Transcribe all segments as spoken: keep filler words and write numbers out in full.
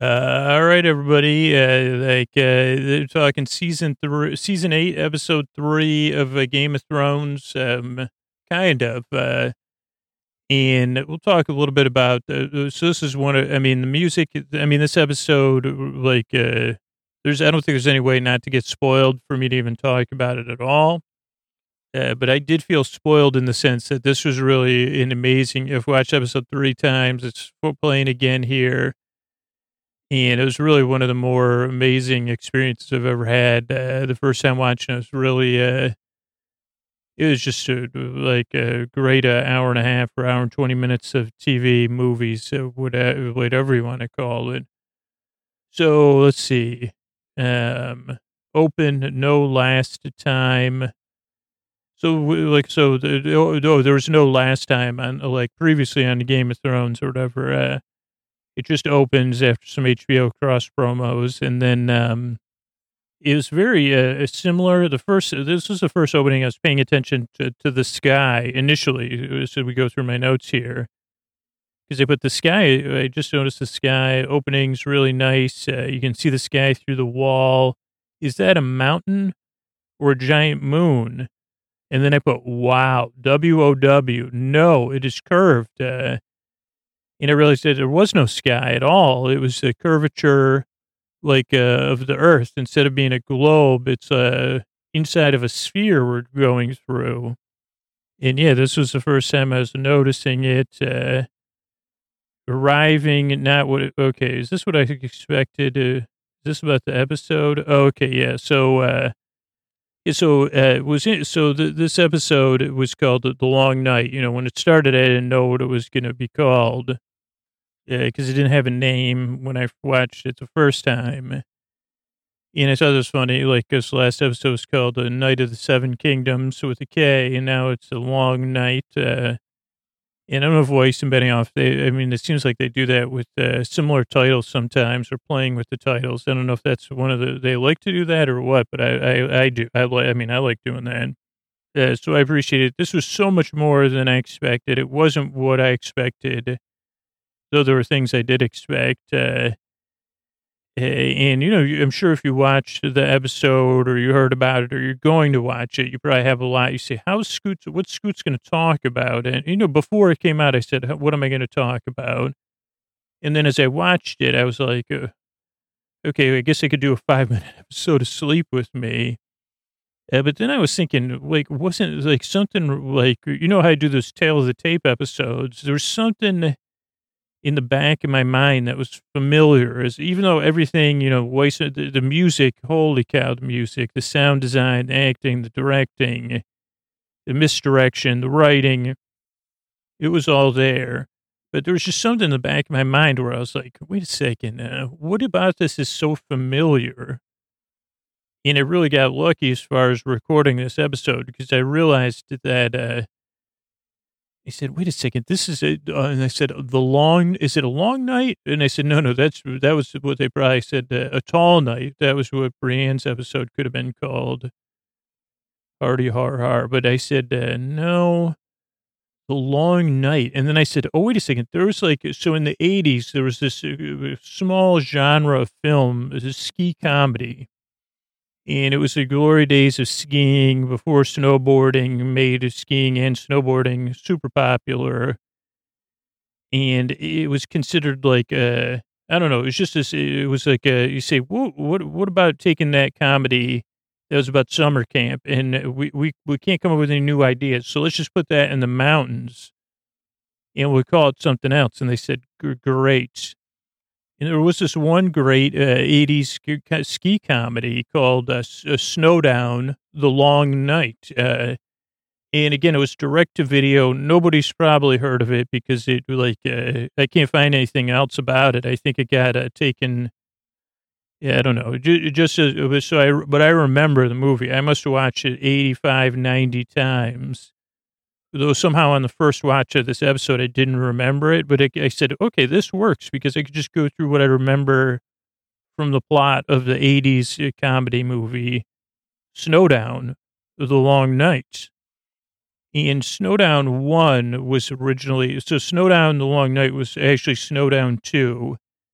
Uh, all right, everybody. Uh, like uh, they're talking season three, season eight, episode three of uh, Game of Thrones. Um, kind of. Uh, and we'll talk a little bit about. Uh, so this is one of. I mean, the music. I mean, this episode. Like, uh, there's. I don't think there's any way not to get spoiled for me to even talk about it at all. Uh, but I did feel spoiled in the sense that this was really an amazing. I've watched episode three times. It's playing again here. And it was really one of the more amazing experiences I've ever had. Uh, the first time watching it was really, uh, it was just a, like a great uh, hour and a half or hour and twenty minutes of T V movies, uh, whatever, whatever you want to call it. So let's see. Um, open, no last time. So like, so the, oh, oh, there was no last time on like previously on the Game of Thrones or whatever. Uh, It just opens after some H B O cross promos, and then um, it was very uh, similar. The first, this was the first opening. I was paying attention to, to the sky initially. So we go through my notes here because they put the sky. I just noticed the sky opening's really nice. Uh, you can see the sky through the wall. Is that a mountain or a giant moon? And then I put, wow, W O W. No, it is curved. Uh, And I realized that there was no sky at all. It was a curvature like uh, of the earth. Instead of being a globe, it's uh, inside of a sphere we're going through. And yeah, this was the first time I was noticing it. Uh, arriving, not what, it, okay, is this what I expected? Uh, is this about the episode? Oh, okay, yeah. So, uh, yeah, so uh, it was in, so the, this episode was called The Long Night. You know, when it started, I didn't know what it was going to be called. Yeah, because it didn't have a name when I watched it the first time. And I thought it was funny, like, this last episode was called The Night of the Seven Kingdoms with a K, and now it's a long night. Uh, and I don't know if Weiss and Benioff, they, I mean, it seems like they do that with uh, similar titles sometimes, or playing with the titles. I don't know if that's one of the, they like to do that or what, but I, I, I do. I like, I mean, I like doing that. Uh, so I appreciate it. This was so much more than I expected. It wasn't what I expected. Though there were things I did expect. Uh, and, you know, I'm sure if you watched the episode or you heard about it or you're going to watch it, you probably have a lot. You say, how's Scoots, what's Scoots going to talk about? And, you know, before it came out, I said, what am I going to talk about? And then as I watched it, I was like, uh, okay, I guess I could do a five minute episode of Sleep with me. Uh, but then I was thinking, like, wasn't like something like, you know how I do those Tale of the Tape episodes? There's something in the back of my mind that was familiar, as even though everything, you know, voice, the, the music, holy cow, the music, the sound design, the acting, the directing, the misdirection, the writing, it was all there. But there was just something in the back of my mind where I was like, wait a second, uh, what about this is so familiar? And I really got lucky as far as recording this episode because I realized that, uh, he said, wait a second, this is a, uh, and I said, the long, is it a long night? And I said, no, no, that's, that was what they probably said, uh, a tall night. That was what Brienne's episode could have been called. Hardy har har. But I said, uh, no, the long night. And then I said, oh, wait a second. There was like, so in the eighties, there was this uh, small genre of film, it was a ski comedy. And it was the glory days of skiing before snowboarding made skiing and snowboarding super popular. And it was considered like, uh, I don't know, it was just this, it was like, uh, you say, what, what, what about taking that comedy that was about summer camp? And we, we, we can't come up with any new ideas. So let's just put that in the mountains and we'll call it something else. And they said, great. And there was this one great uh, eighties ski, ski comedy called uh, Snowdown, The Long Night. Uh, and again, it was direct to video. Nobody's probably heard of it because it like uh, I can't find anything else about it. I think it got uh, taken. Yeah, I don't know. It just uh, it was so. I but I remember the movie. I must have watched it eighty-five, ninety times. Though somehow on the first watch of this episode, I didn't remember it, but it, I said, okay, this works because I could just go through what I remember from the plot of the eighties comedy movie, Snowdown, The Long Night. And Snowdown one was originally, so Snowdown, The Long Night was actually Snowdown two.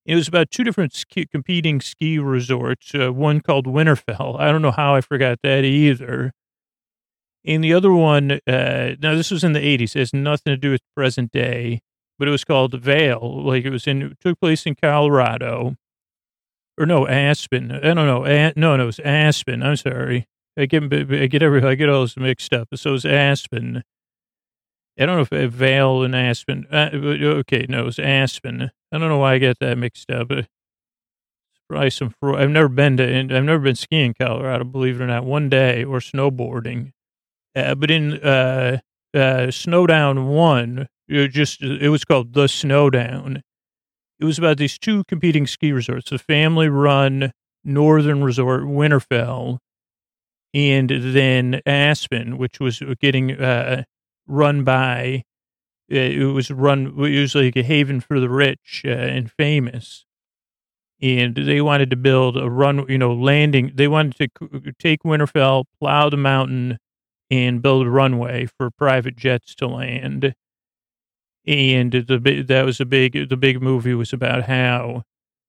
It was about two different ski, competing ski resorts, uh, one called Winterfell. I don't know how I forgot that either. And the other one, uh, now this was in the eighties. It has nothing to do with present day, but it was called Vale. Like it was in, it took place in Colorado. Or no, Aspen. I don't know. A- no, no, it was Aspen. I'm sorry. I get, I get every, I get all this mixed up. So it was Aspen. I don't know if uh, Vale and Aspen. Uh, okay, no, it was Aspen. I don't know why I get that mixed up. It's probably some fraud. I've never been to, I've never been skiing in Colorado, believe it or not, one day, or snowboarding. Uh, but in uh, uh, Snowdown One, it just it was called the Snowdown. It was about these two competing ski resorts: the family-run Northern Resort Winterfell, and then Aspen, which was getting uh, run by. Uh, it was run. It was like a haven for the rich uh, and famous. And they wanted to build a run, you know, landing. They wanted to c- take Winterfell, plow the mountain, and build a runway for private jets to land. And the big, that was a big, the big movie was about how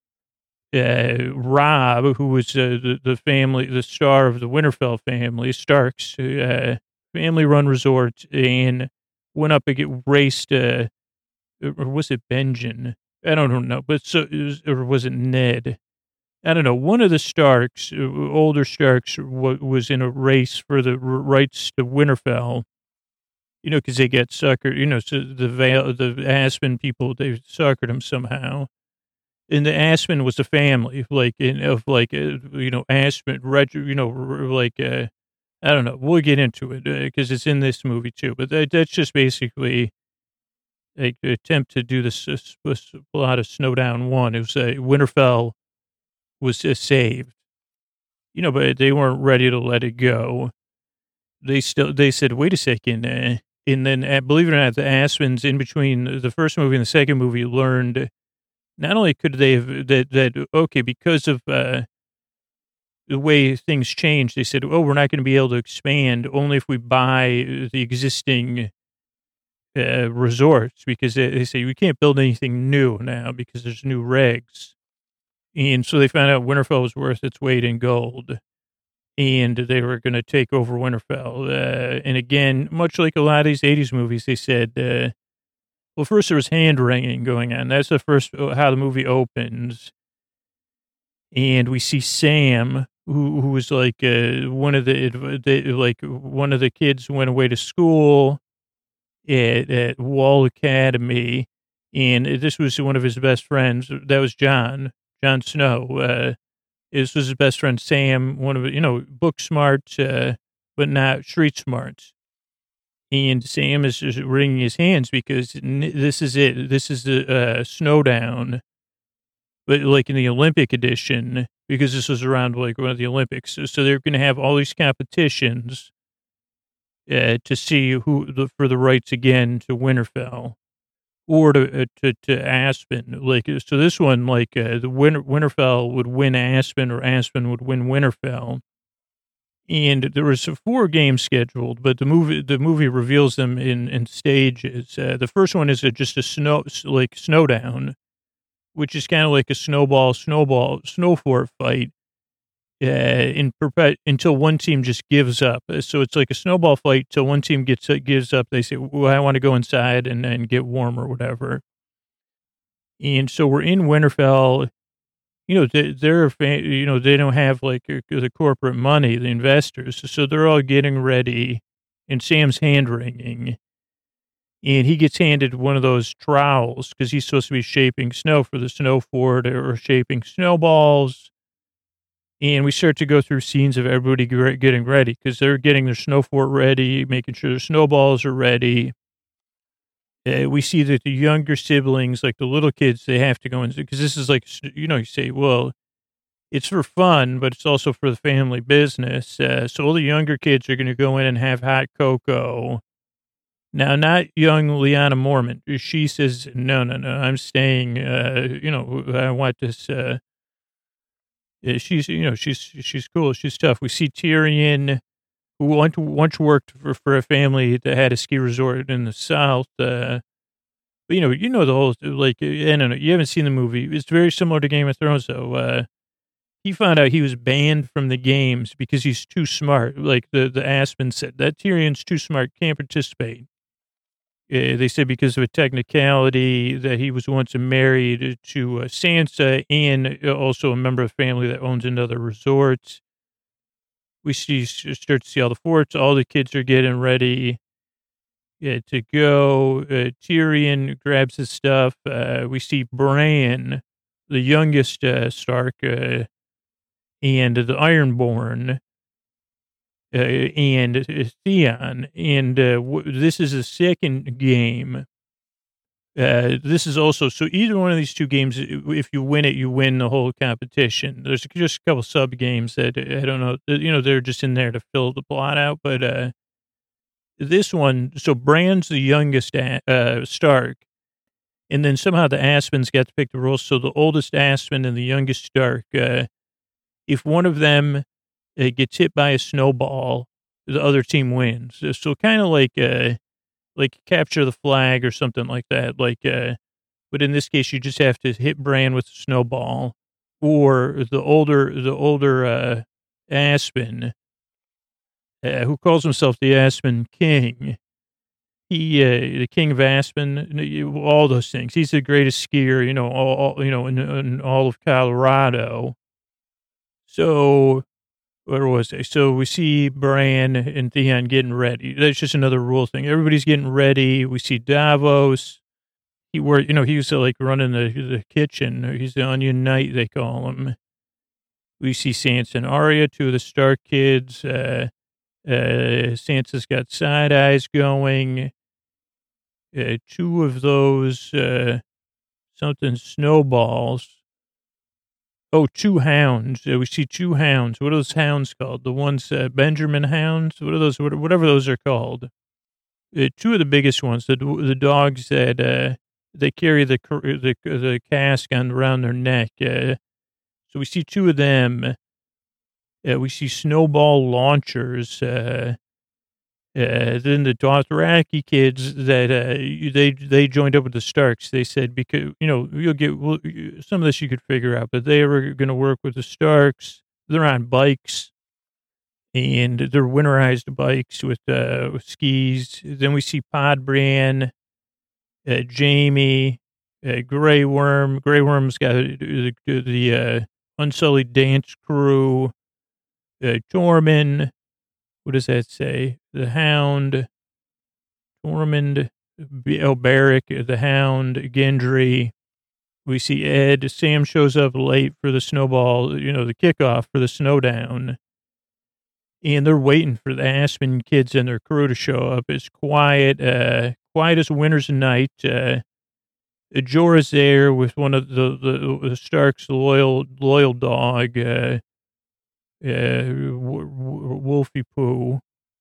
uh, Rob, who was uh, the, the family, the star of the Winterfell family, Starks, uh, family run resort, and went up and get raced, uh, or was it Benjen? I don't know, but so, it was, or was it Ned? I don't know. One of the Starks, uh, older Starks, w- was in a race for the r- rights to Winterfell. You know, because they get suckered. You know, so the Vale, the Aspen people, they suckered them somehow. And the Aspen was a family, like in of like uh, you know Aspen, red, you know, r- like uh, I don't know. We'll get into it because it's in this movie too. But that, that's just basically a a attempt to do this uh, s- plot of Snowdown One. It was uh, Winterfell was uh, saved, you know, but they weren't ready to let it go. They still, they said, wait a second. Uh, and then, uh, believe it or not, the Aspens in between the first movie and the second movie learned not only could they have that, that, okay, because of, uh, the way things changed, they said, oh, we're not going to be able to expand only if we buy the existing, uh, resorts because they, they say we can't build anything new now because there's new regs. And so they found out Winterfell was worth its weight in gold. And they were going to take over Winterfell. Uh, and again, much like a lot of these eighties movies, they said, uh, well, first there was hand wringing going on. That's the first, uh, how the movie opens. And we see Sam, who, who was like uh, one of the, the, like one of the kids who went away to school at, at Wall Academy. And this was one of his best friends. That was John, John Snow. Uh, This was his best friend, Sam, one of, you know, book smart, uh, but not street smart. And Sam is just wringing his hands because n- this is it. This is the uh, Snowdown, but like in the Olympic edition, because this was around like one of the Olympics. So, so they're going to have all these competitions uh, to see who, the, for the rights again to Winterfell or to, uh, to, to Aspen. Like, so this one, like uh, the Winter, Winterfell would win Aspen or Aspen would win Winterfell. And there was four games scheduled, but the movie the movie reveals them in in stages. Uh, the first one is a, just a snow like snowdown, which is kind of like a snowball snowball snow fort fight. Uh, in perpet until one team just gives up. Uh, So it's like a snowball fight till one team gets uh, gives up. They say, "Well, I want to go inside and and get warm or whatever." And so we're in Winterfell. You know, they, they're, fa- you know, they don't have like uh, the corporate money, the investors. So they're all getting ready and Sam's hand wringing and he gets handed one of those trowels because he's supposed to be shaping snow for the snow fort or shaping snowballs. And we start to go through scenes of everybody ge- getting ready because they're getting their snow fort ready, making sure their snowballs are ready. Uh, we see that the younger siblings, like the little kids, they have to go in because this is like, you know, you say, well, it's for fun, but it's also for the family business. Uh, so all the younger kids are going to go in and have hot cocoa. Now, not young Liana Mormont. She says, no, no, no, I'm staying. Uh, you know, I want this. Uh, uh, she's, you know, she's she's cool. She's tough. We see Tyrion, who once, once worked for, for a family that had a ski resort in the South. Uh, But, you know you know the whole, like, uh, I don't know, you haven't seen the movie. It's very similar to Game of Thrones, though. Uh, he found out he was banned from the games because he's too smart. Like, the the Aspen said, "That Tyrion's too smart, can't participate." Uh, they said because of a technicality that he was once married to uh, Sansa and uh, also a member of the family that owns another resort. We see start to see all the forts. All the kids are getting ready uh, to go. Uh, Tyrion grabs his stuff. Uh, we see Bran, the youngest uh, Stark, uh, and the Ironborn, uh, and uh, Theon. And uh, w- this is a second game. Uh, this is also, so either one of these two games, if you win it, you win the whole competition. There's just a couple sub games that I don't know, you know, they're just in there to fill the plot out. But uh, this one, so Bran's the youngest uh, Stark, and then somehow the Aspens got to pick the rules. So the oldest Aspen and the youngest Stark, uh, if one of them uh, gets hit by a snowball, the other team wins. So, so kind of like, uh, like capture the flag or something like that. Like, uh, but in this case, you just have to hit Bran with a snowball, or the older, the older uh, Aspen, uh, who calls himself the Aspen King. He, uh, the King of Aspen, all those things. He's the greatest skier, you know, all, all you know, in, in all of Colorado. So, where was I? So we see Bran and Theon getting ready. That's just another rule thing. Everybody's getting ready. We see Davos. He worked, you know, he used to like running the the kitchen. He's the Onion Knight, they call him. We see Sansa and Arya, two of the Stark kids. Uh, uh, Sansa's got side eyes going. Uh, two of those uh, something snowballs. Oh, two hounds. Uh, we see two hounds. What are those hounds called? The ones, uh, Benjamin hounds? What are those? What, whatever those are called. Uh, two of the biggest ones, the the dogs that uh, they carry the the the cask on around their neck. Uh, so we see two of them. Uh, we see snowball launchers. Uh, uh, then the Dothraki kids that uh, they they joined up with the Starks. They said because you know you'll get well, some of this you could figure out, but they were going to work with the Starks. They're on bikes. And they're winterized bikes with, uh, with skis. Then we see Podbran, uh, Jamie, uh, Grey Worm. Grey Worm's got the, the, the uh, Unsullied Dance Crew, uh, Tormund. What does that say? The Hound, Tormund, oh, Barrack, the Hound, Gendry. We see Ed. Sam shows up late for the snowball, you know, the kickoff for the snowdown. And they're waiting for the Aspen kids and their crew to show up. It's quiet, uh, quiet as a winter's night. Uh, Jorah's there with one of the, the, the Stark's loyal loyal dog, uh, uh, w- w- Wolfie Pooh.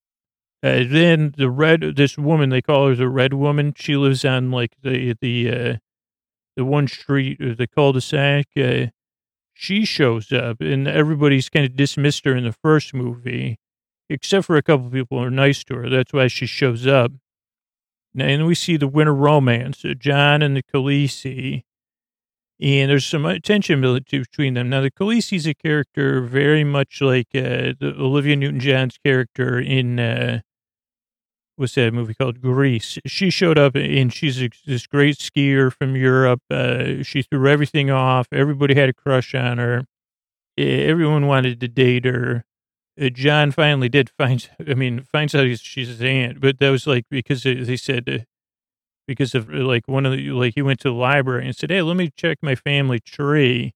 Uh, then the red, this woman, they call her the Red Woman. She lives on like the the uh, the one street, uh, the cul-de-sac. Uh, she shows up, and everybody's kind of dismissed her in the first movie, except for a couple of people who are nice to her. That's why she shows up. Now, and we see the winter romance, uh, John and the Khaleesi, and there's some tension between them. Now, the Khaleesi's a character very much like uh, the Olivia Newton-John's character in, uh, what's that movie called? Grease. She showed up, and she's a, this great skier from Europe. Uh, she threw everything off. Everybody had a crush on her. Everyone wanted to date her. Uh, John finally did find, I mean, finds out he's, she's his aunt, but that was like because they they said, uh, because of uh, like one of the, like he went to the library and said, hey, let me check my family tree.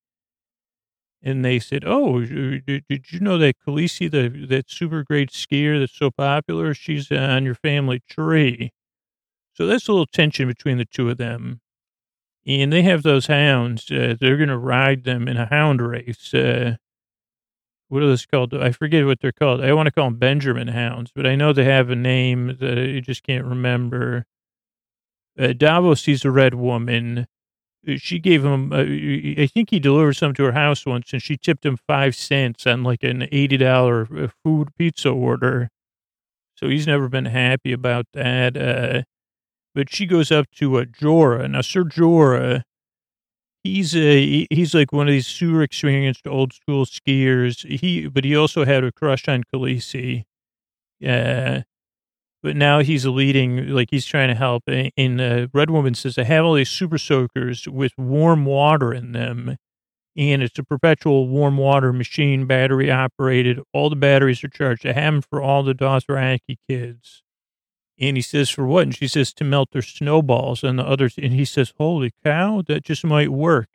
And they said, oh, did, did you know that Khaleesi, the, that super great skier that's so popular, she's on your family tree. So that's a little tension between the two of them. And they have those hounds. Uh, they're going to ride them in a hound race. Uh, what are those called? I forget what they're called. I want to call them Benjamin hounds, but I know they have a name that I just can't remember. Uh, Davos sees a red woman. She gave him, uh, I think he delivered some to her house once, and she tipped him five cents on like an eighty dollars food pizza order. So he's never been happy about that. Uh, but she goes up to uh, Jorah. Now, Sir Jorah, he's a he's like one of these super experienced old school skiers. He, but he also had a crush on Khaleesi. Yeah. But now he's leading, like he's trying to help. And uh, Red Woman says, I have all these super soakers with warm water in them. And it's a perpetual warm water machine, battery operated. All the batteries are charged. I have them for all the Dothraki kids. And he says, for what? And she says, to melt their snowballs and the others. And he says, holy cow, that just might work.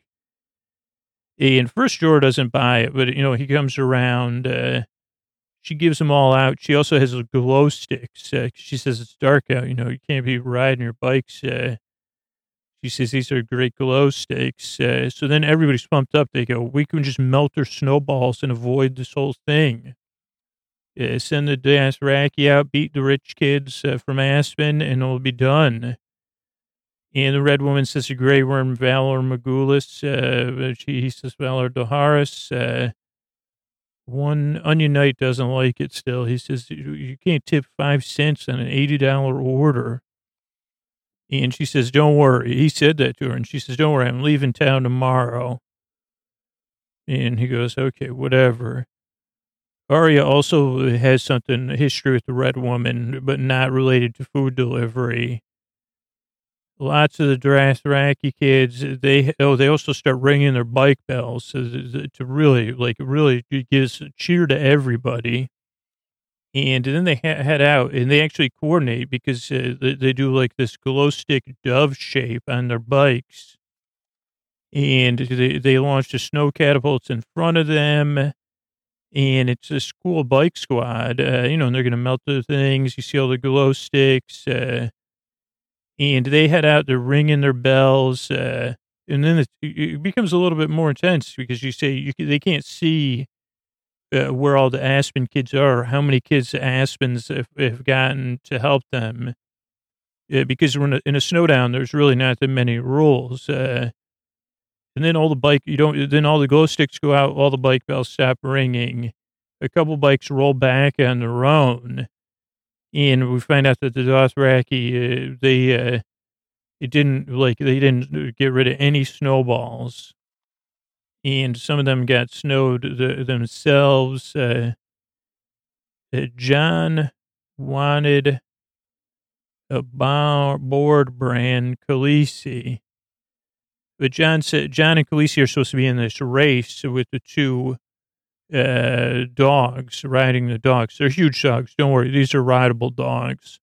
And first Jorah doesn't buy it, but, you know, he comes around. Uh, she gives them all out. She also has glow sticks. Uh, she says, it's dark out. You know, you can't be riding your bikes. Uh, she says, these are great glow sticks. Uh, so then everybody's pumped up. They go, we can just melt their snowballs and avoid this whole thing. Uh, send the Dothraki out, beat the rich kids uh, from Aspen, and it'll be done. And the Red Woman says, a Grey Worm, Valor Magulis. Uh, she, he says, Valor Doharis. Uh, one Onion Knight doesn't like it still. He says, you, you can't tip five cents on an eighty dollars order. And she says, don't worry. He said that to her. And she says, don't worry, I'm leaving town tomorrow. And he goes, okay, whatever. Arya also has something, history with the Red Woman, but not related to food delivery. Lots of the Dothraki kids, they oh they also start ringing their bike bells to, to really like really gives a cheer to everybody. And then they ha- head out and they actually coordinate because uh, they, they do like this glow stick dove shape on their bikes. And they they launch the snow catapults in front of them. And it's a school bike squad, uh, you know, and they're going to melt the things. You see all the glow sticks. Uh, And they head out, they're ringing their bells, uh, and then it, it becomes a little bit more intense because you say you, they can't see uh, where all the Aspen kids are, how many kids the Aspens have, have gotten to help them. Uh, because we're in a, in a snowdown, there's really not that many rules. Uh, and then all the bike, you don't, then all the glow sticks go out, all the bike bells stop ringing. A couple bikes roll back on their own. And we find out that the Dothraki, uh, they, uh, it didn't, like, they didn't get rid of any snowballs. And some of them got snowed the, themselves. Uh, uh, John wanted a bar, board brand Khaleesi. But John said, John and Khaleesi are supposed to be in this race with the two uh, dogs, riding the dogs. They're huge dogs. Don't worry. These are rideable dogs.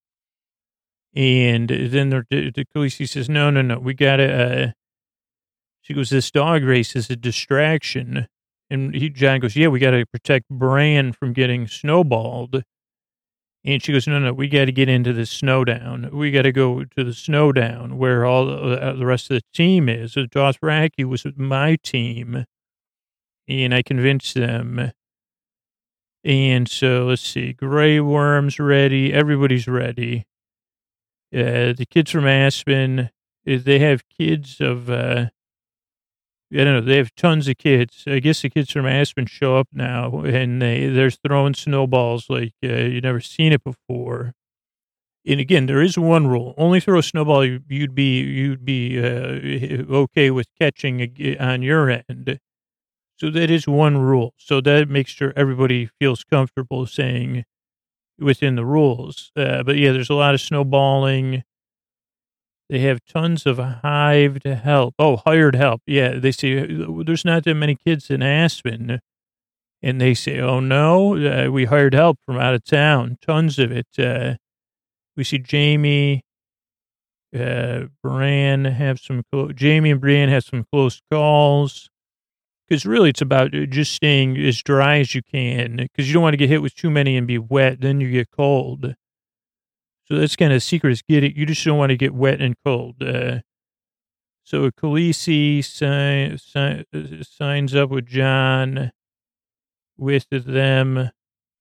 And then the, the Khaleesi says, no, no, no. We got to, uh, she goes, this dog race is a distraction. And he, John goes, yeah, we got to protect Bran from getting snowballed. And she goes, no, no, we got to get into the snowdown. We got to go to the snowdown where all the, uh, the rest of the team is. So Dothraki was my team. And I convinced them. And so let's see, Grey Worm's ready. Everybody's ready. Uh, the kids from Aspen, they have kids of, uh, I don't know, they have tons of kids. I guess the kids from Aspen show up now and they, they're throwing snowballs like uh, you've never seen it before. And again, there is one rule. Only throw a snowball you'd be, you'd be uh, okay with catching on your end. So that is one rule. So that makes sure everybody feels comfortable saying within the rules. Uh, but yeah, there's a lot of snowballing. They have tons of hived help. Oh, hired help. Yeah, they say there's not that many kids in Aspen. And they say, oh, no, uh, we hired help from out of town. Tons of it. Uh, we see Jamie, uh, Bran have some, clo- Jamie and Brienne have some close calls. Because really it's about just staying as dry as you can. Because you don't want to get hit with too many and be wet. Then you get cold. So that's kind of the secret is get it. You just don't want to get wet and cold. Uh, so Khaleesi si- si- signs up with John with them.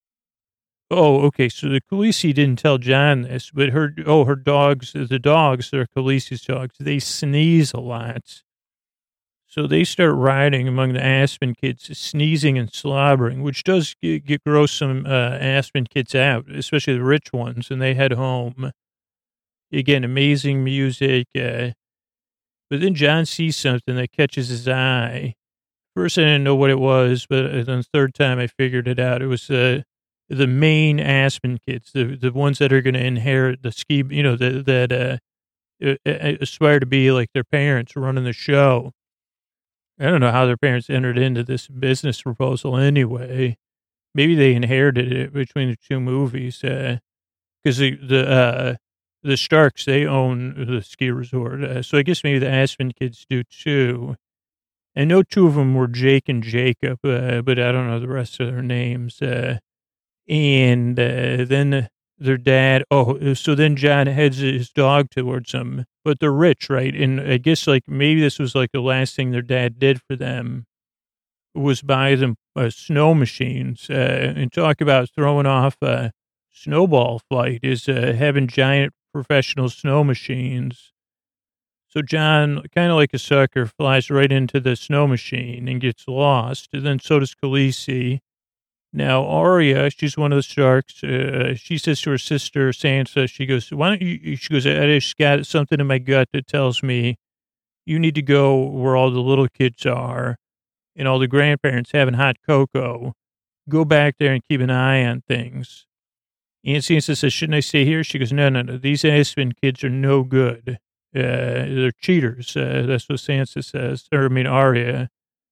Oh, okay. So the Khaleesi didn't tell John this, but her, oh, her dogs, the dogs, they're Khaleesi's dogs. They sneeze a lot. So they start riding among the Aspen kids, sneezing and slobbering, which does get, get gross some uh, Aspen kids out, especially the rich ones, and they head home. Again, amazing music. Uh, but then John sees something that catches his eye. First, I didn't know what it was, but then the third time I figured it out. It was uh, the main Aspen kids, the the ones that are going to inherit the ski, you know, that that uh, uh, uh, aspire to be like their parents running the show. I don't know how their parents entered into this business proposal anyway. Maybe they inherited it between the two movies, because the the uh, the Starks, they own the ski resort, uh, so I guess maybe the Aspen kids do too. I know two of them were Jake and Jacob, uh, but I don't know the rest of their names. Uh, and uh, then their dad. Oh, so then John heads his dog towards them, but they're rich, right? And I guess like maybe this was like the last thing their dad did for them was buy them uh, snow machines. Uh, and talk about throwing off a snowball fight is uh, having giant professional snow machines. So John, kind of like a sucker, flies right into the snow machine and gets lost. And then so does Khaleesi. Now, Arya, she's one of the Starks. Uh, she says to her sister, Sansa, she goes, why don't you, she goes, I just got something in my gut that tells me you need to go where all the little kids are and all the grandparents having hot cocoa. Go back there and keep an eye on things. And Sansa says, shouldn't I stay here? She goes, no, no, no. These Aspen kids are no good. Uh, they're cheaters. Uh, that's what Sansa says. Or, I mean, Arya.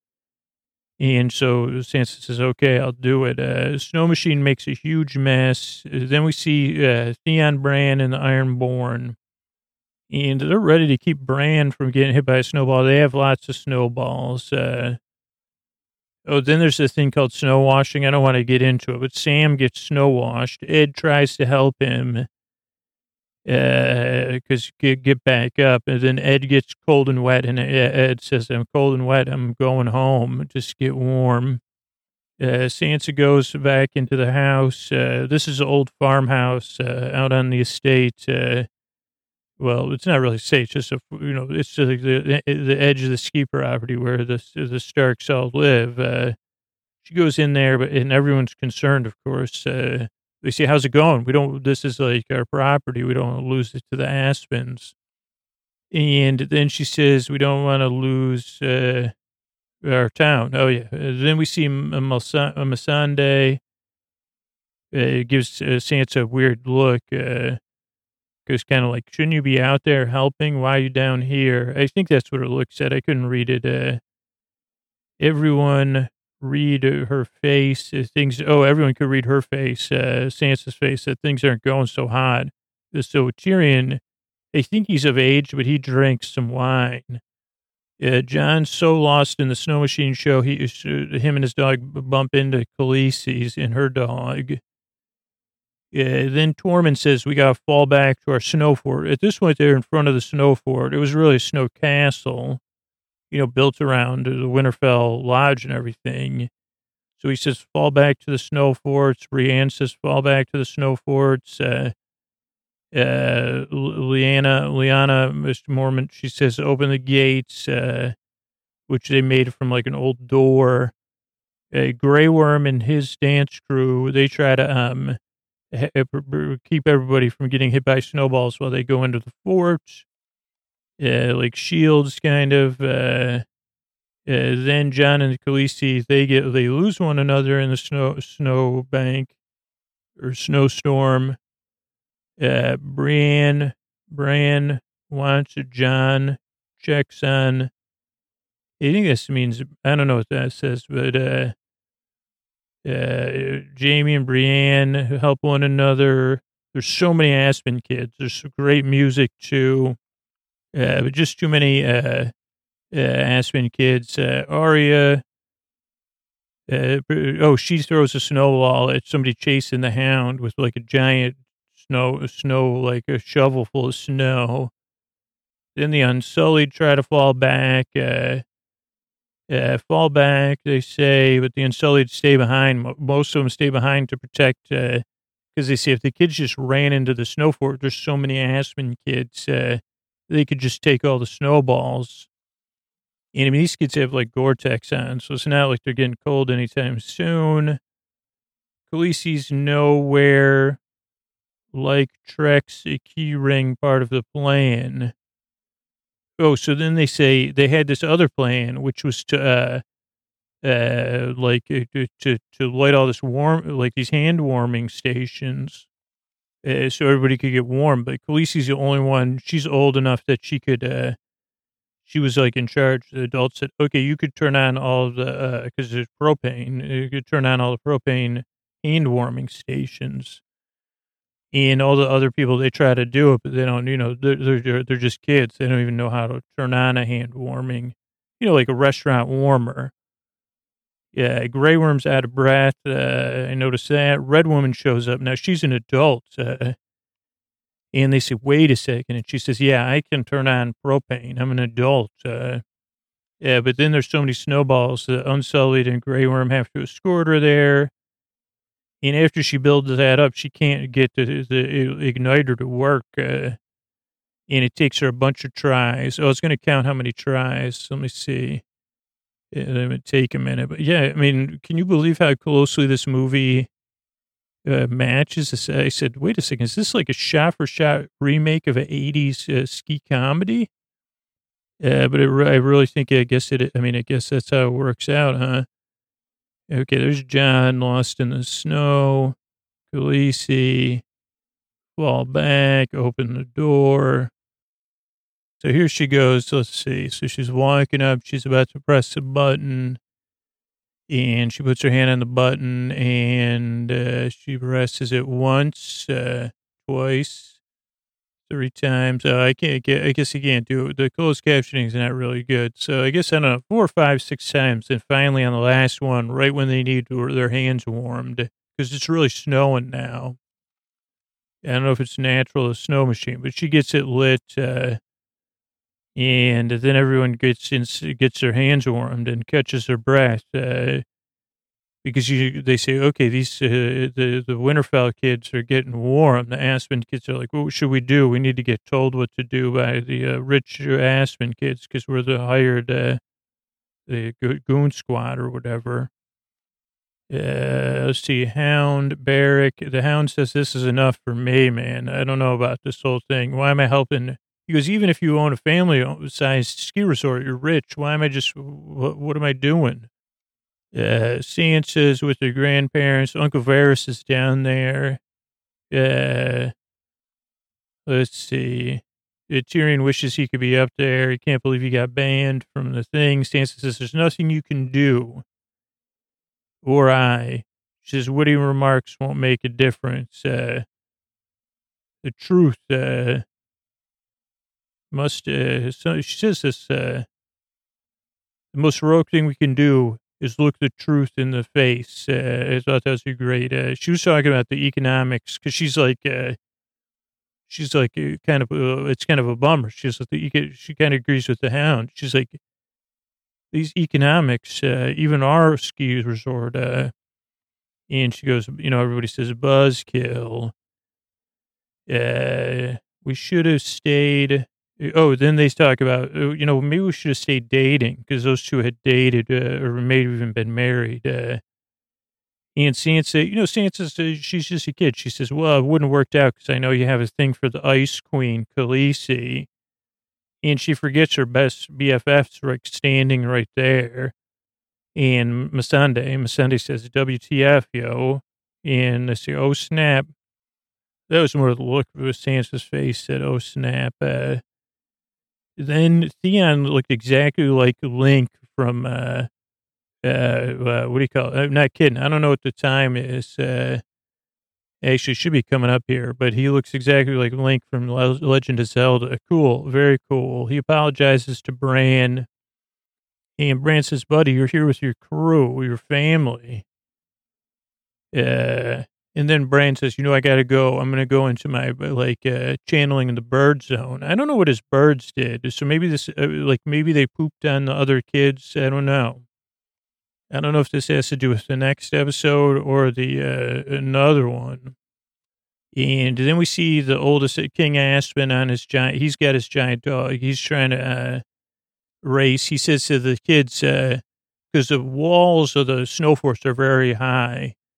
And so Sansa says, okay, I'll do it. Uh, Snow Machine makes a huge mess. Then we see uh, Theon Bran and the Ironborn. And they're ready to keep Bran from getting hit by a snowball. They have lots of snowballs. Uh, oh, then there's a thing called snow washing. I don't want to get into it, but Sam gets snow washed. Ed tries to help him because uh, get, get back up. And then Ed gets cold and wet. And Ed says, I'm cold and wet. I'm going home. Just get warm. Uh, Sansa goes back into the house. Uh, this is an old farmhouse uh, out on the estate. Uh, well, it's not really estate. It's just a, you know, it's just like the, the edge of the ski property where the, the Starks all live. Uh, she goes in there, but, and everyone's concerned, of course. Uh, They say, how's it going? We don't, this is like our property. We don't want to lose it to the Aspens. And then she says, we don't want to lose uh, our town. Oh, yeah. Uh, then we see a Missandei. Uh, it gives uh, Sansa a weird look. Uh, Goes kind of like, shouldn't you be out there helping? Why are you down here? I think that's what it looks at. I couldn't read it. Uh, everyone read her face. Uh, things. Oh, everyone could read her face, uh, Sansa's face, that things aren't going so hot. So Tyrion, I think he's of age, but he drinks some wine. Uh, John's so lost in the snow machine show, he, uh, him and his dog bump into Khaleesi's and her dog. Uh, then Tormund says, we got to fall back to our snow fort. At this point, they're in front of the snow fort. It was really a snow castle, you know, built around the Winterfell Lodge and everything. So he says, fall back to the snow forts. Brienne says, fall back to the snow forts. Uh, uh, Lyanna, Lyanna, Mister Mormont, she says, open the gates, uh, which they made from like an old door. Uh, Grey Worm and his dance crew, they try to um keep everybody from getting hit by snowballs while they go into the fort. Uh, like shields, kind of. Uh, uh, then John and Khaleesi, they get they lose one another in the snow snow bank or snowstorm. Uh, Brienne, Bran wants John, checks on. I think this means, I don't know what that says, but uh, uh, Jamie and Brienne help one another. There's so many Aspen kids. There's some great music too, uh, but just too many uh, uh, Aspen kids. Uh, Arya, uh, oh, she throws a snowball at somebody chasing the hound with like a giant snow, snow like a shovel full of snow. Then the Unsullied try to fall back. Uh, Uh, fall back, they say, but the Unsullied stay behind. Most of them stay behind to protect, because uh, they say if the kids just ran into the snow fort, there's so many Aspen kids, uh, they could just take all the snowballs. And I mean, these kids have like Gore-Tex on, so it's not like they're getting cold anytime soon. Khaleesi's nowhere. like Trek's key ring part of the plan. Oh, so then they say they had this other plan, which was to, uh, uh, like, uh, to, to, to light all this warm, like these hand warming stations, uh, so everybody could get warm. But Khaleesi's the only one. She's old enough that she could, uh, she was like in charge. The adults said, okay, you could turn on all the, uh, cause there's propane, you could turn on all the propane hand warming stations. And all the other people, they try to do it, but they don't, you know, they're, they're, they're just kids. They don't even know how to turn on a hand warming, you know, like a restaurant warmer. Yeah, Grey Worm's out of breath. Uh, I noticed that. Red Woman shows up. Now, she's an adult. Uh, and they say, wait a second. And she says, yeah, I can turn on propane. I'm an adult. Uh, yeah, but then there's so many snowballs that Unsullied and Grey Worm have to escort her there. And after she builds that up, she can't get the, the igniter to work. Uh, and it takes her a bunch of tries. Oh, it's going to count how many tries. Let me see. It would take a minute. But yeah, I mean, can you believe how closely this movie uh, matches this? I said, wait a second, is this like a shot for shot remake of an eighties uh, ski comedy? Uh, but it, I really think, I guess it, I mean, I guess that's how it works out, huh? Okay, there's John lost in the snow. Khaleesi, fall back, open the door. So here she goes. Let's see. So she's walking up. She's about to press the button. And she puts her hand on the button and uh, she presses it once, uh, twice, three times. Uh, I can't get, I guess you can't do it. The closed captioning is not really good. So I guess, I don't know, four or five, six times. And finally on the last one, right when they need to, their hands warmed, because it's really snowing now. I don't know if it's natural or snow machine, but she gets it lit. Uh, And then everyone gets in, gets their hands warmed and catches their breath uh, because you, they say, okay, these uh, the the Winterfell kids are getting warm. The Aspen kids are like, what should we do? We need to get told what to do by the uh, rich Aspen kids because we're the hired uh, the goon squad or whatever. Uh, let's see, Hound, Barrack. The Hound says, this is enough for me, man. I don't know about this whole thing. Why am I helping? He goes, even if you own a family-sized ski resort, you're rich. Why am I just, what, what am I doing? Uh, Sansa's with her grandparents. Uncle Varys is down there. Uh, let's see. Uh, Tyrion wishes he could be up there. He can't believe he got banned from the thing. Sansa says, there's nothing you can do. Or I. She says, witty remarks won't make a difference. Uh, the truth, uh, must, uh, so she says this, uh, the most heroic thing we can do is look the truth in the face. Uh, I thought that was a great, uh, she was talking about the economics because she's like, uh, she's like uh, kind of, uh, it's kind of a bummer. She's like, the, she kind of agrees with the Hound. She's like, these economics, uh, even our ski resort, uh, and she goes, you know, everybody says buzzkill. Uh, we should have stayed. Oh, then they talk about, you know, maybe we should have stayed dating because those two had dated uh, or maybe even been married. Uh, and Sansa, you know, Sansa, she's just a kid. She says, well, it wouldn't have worked out because I know you have a thing for the Ice Queen, Khaleesi. And she forgets her best B F F's like standing right there. And Missandei, Missandei says, W T F, yo. And they say, oh, snap. That was more the look of Sansa's face said, oh, snap. Uh, Then Theon looked exactly like Link from, uh, uh, uh, what do you call it? I'm not kidding. I don't know what the time is. Uh, actually, should be coming up here, but he looks exactly like Link from Le- Legend of Zelda. Cool. Very cool. He apologizes to Bran. And Bran says, buddy, you're here with your crew, your family. Uh, And then Bran says, you know, I got to go. I'm going to go into my, like, uh, channeling in the bird zone. I don't know what his birds did. So maybe this, uh, like, maybe they pooped on the other kids. I don't know. I don't know if this has to do with the next episode or the, uh, another one. And then we see the oldest King Aspen on his giant, he's got his giant dog. He's trying to, uh, race. He says to the kids, uh, because the walls of the snow forts are very high.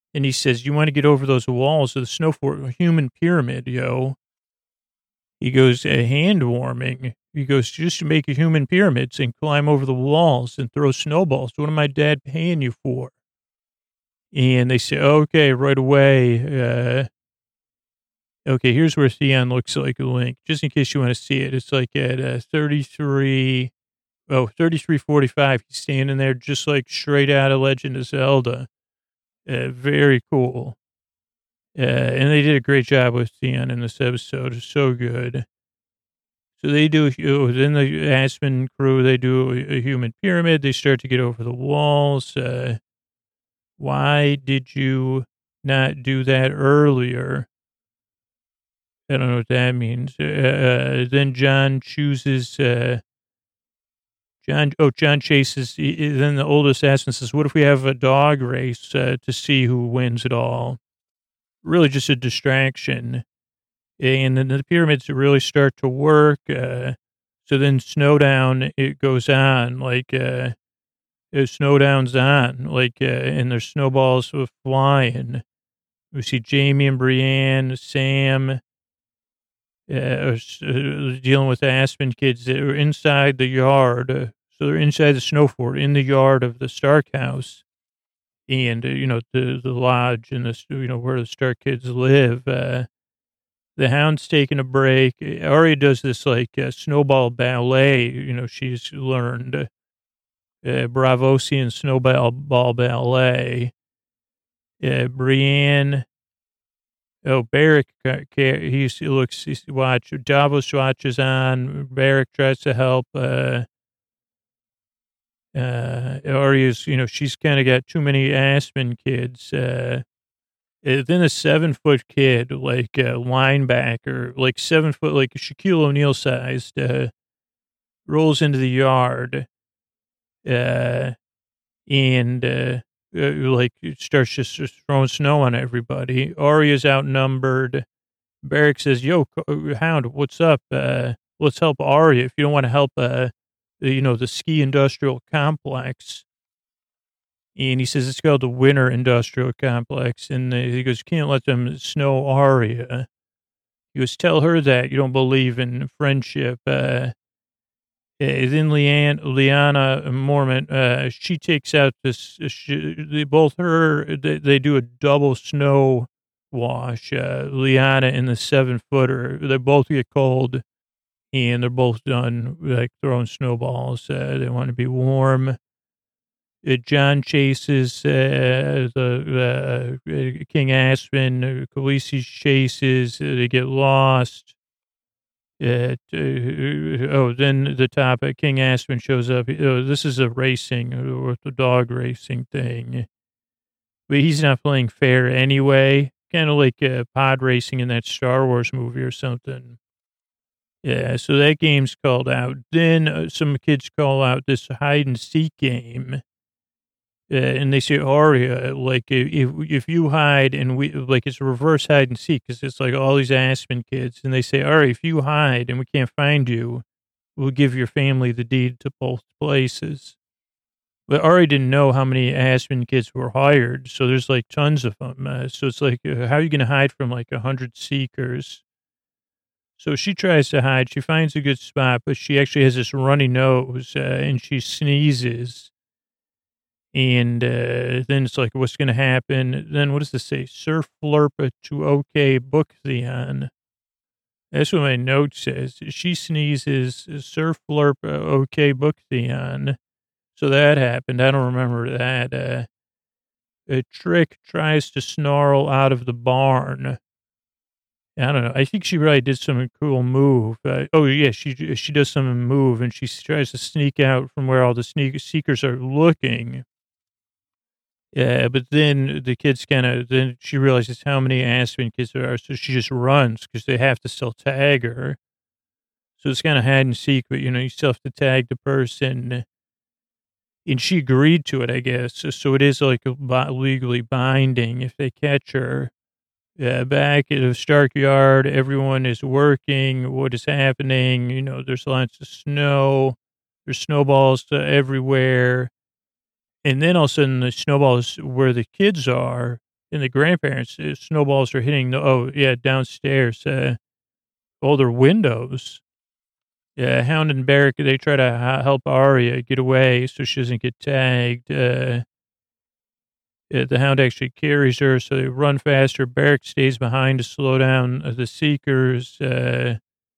And he says, you want to get over those walls of the snow fort, a human pyramid, yo. He goes, uh, hand warming. He goes, just to make a human pyramids and climb over the walls and throw snowballs. What am my dad paying you for? And they say, okay, right away. Uh, okay, here's where Theon looks like a link, just in case you want to see it. It's like at uh, thirty-three, oh, thirty-three forty-five. He's standing there just like straight out of Legend of Zelda. Uh, very cool. Uh, and they did a great job with Theon in this episode. It's so good. So they do, oh, then the Aspen crew, they do a, a human pyramid. They start to get over the walls. Uh, why did you not do that earlier? I don't know what that means. Uh, uh, then John chooses, uh, John, oh, John chases, then the old assassin says, what if we have a dog race uh, to see who wins it all? Really just a distraction. And then the pyramids really start to work. Uh, so then Snowdown, it goes on, like, uh, Snowdown's on, like, uh, and there's snowballs flying. We see Jamie and Brienne, Sam, uh, uh, dealing with the Aspen kids that are inside the yard. Uh, so they're inside the snow fort, in the yard of the Stark house. And, uh, you know, the, the lodge and the, you know, where the Stark kids live. Uh, The Hound's taking a break. Arya does this like uh, snowball ballet. You know, she's learned uh, Bravosian snowball ball ballet. Uh, Brienne. Oh, Barrack. He's, he looks, he's watch. Davos watches on. Barrack tries to help. Uh, uh, Arya's, you know, she's kind of got too many Aspen kids. Uh, Then a seven foot kid, like a linebacker, like seven foot, like Shaquille O'Neal sized, uh, rolls into the yard, uh, and, uh, uh, like starts just, just throwing snow on everybody. Arya's outnumbered. Barrack says, yo, Hound, what's up? Uh, let's help Arya. If you don't want to help, uh, you know, the ski industrial complex. And he says, it's called the Winter Industrial Complex. And he goes, you can't let them snow Arya. He goes, tell her that you don't believe in friendship. Uh, then Leanne, Liana Mormont, uh, she takes out this, she, they both her, they, they do a double snow wash. Uh, Liana and the seven footer, they both get cold and they're both done like throwing snowballs. Uh, they want to be warm. Uh, John chases uh, the uh, King Aspen. Uh, Khaleesi chases. Uh, they get lost. Uh, uh, oh, then the top. Uh, King Aspen shows up. Oh, this is a racing or the dog racing thing, but he's not playing fair anyway. Kind of like uh, pod racing in that Star Wars movie or something. Yeah, so that game's called out. Then uh, some kids call out this hide and seek game. Uh, and they say, Arya, like, if if you hide and we, like, it's a reverse hide and seek because it's like all these Aspen kids. And they say, Arya, if you hide and we can't find you, we'll give your family the deed to both places. But Arya didn't know how many Aspen kids were hired. So there's like tons of them. Uh, so it's like, uh, how are you going to hide from like a hundred seekers? So she tries to hide. She finds a good spot, but she actually has this runny nose uh, and she sneezes. And uh, then it's like, what's going to happen? Then what does this say? Sir Flurp to okay book Theon. That's what my note says. She sneezes. Sir Flurp uh, okay book Theon. So that happened. I don't remember that. Uh, a Trick tries to snarl out of the barn. I don't know. I think she really did some cool move. Uh, oh yeah, she she does some move and she tries to sneak out from where all the sneak seekers are looking. Yeah, but then the kids kind of, then she realizes how many Aspen kids there are, so she just runs because they have to still tag her. So it's kind of hide and seek, but, you know, you still have to tag the person. And she agreed to it, I guess. So, so it is like a, legally binding if they catch her. Uh, back at the Stark Yard, everyone is working. What is happening? You know, there's lots of snow. There's snowballs uh, everywhere. And then all of a sudden, the snowballs where the kids are, and the grandparents, uh, snowballs are hitting the, oh, yeah, downstairs, uh, all their windows. Yeah, Hound and Barrick, they try to h- help Arya get away so she doesn't get tagged. Uh, uh, the Hound actually carries her, so they run faster. Barrick stays behind to slow down uh, the Seekers. Uh,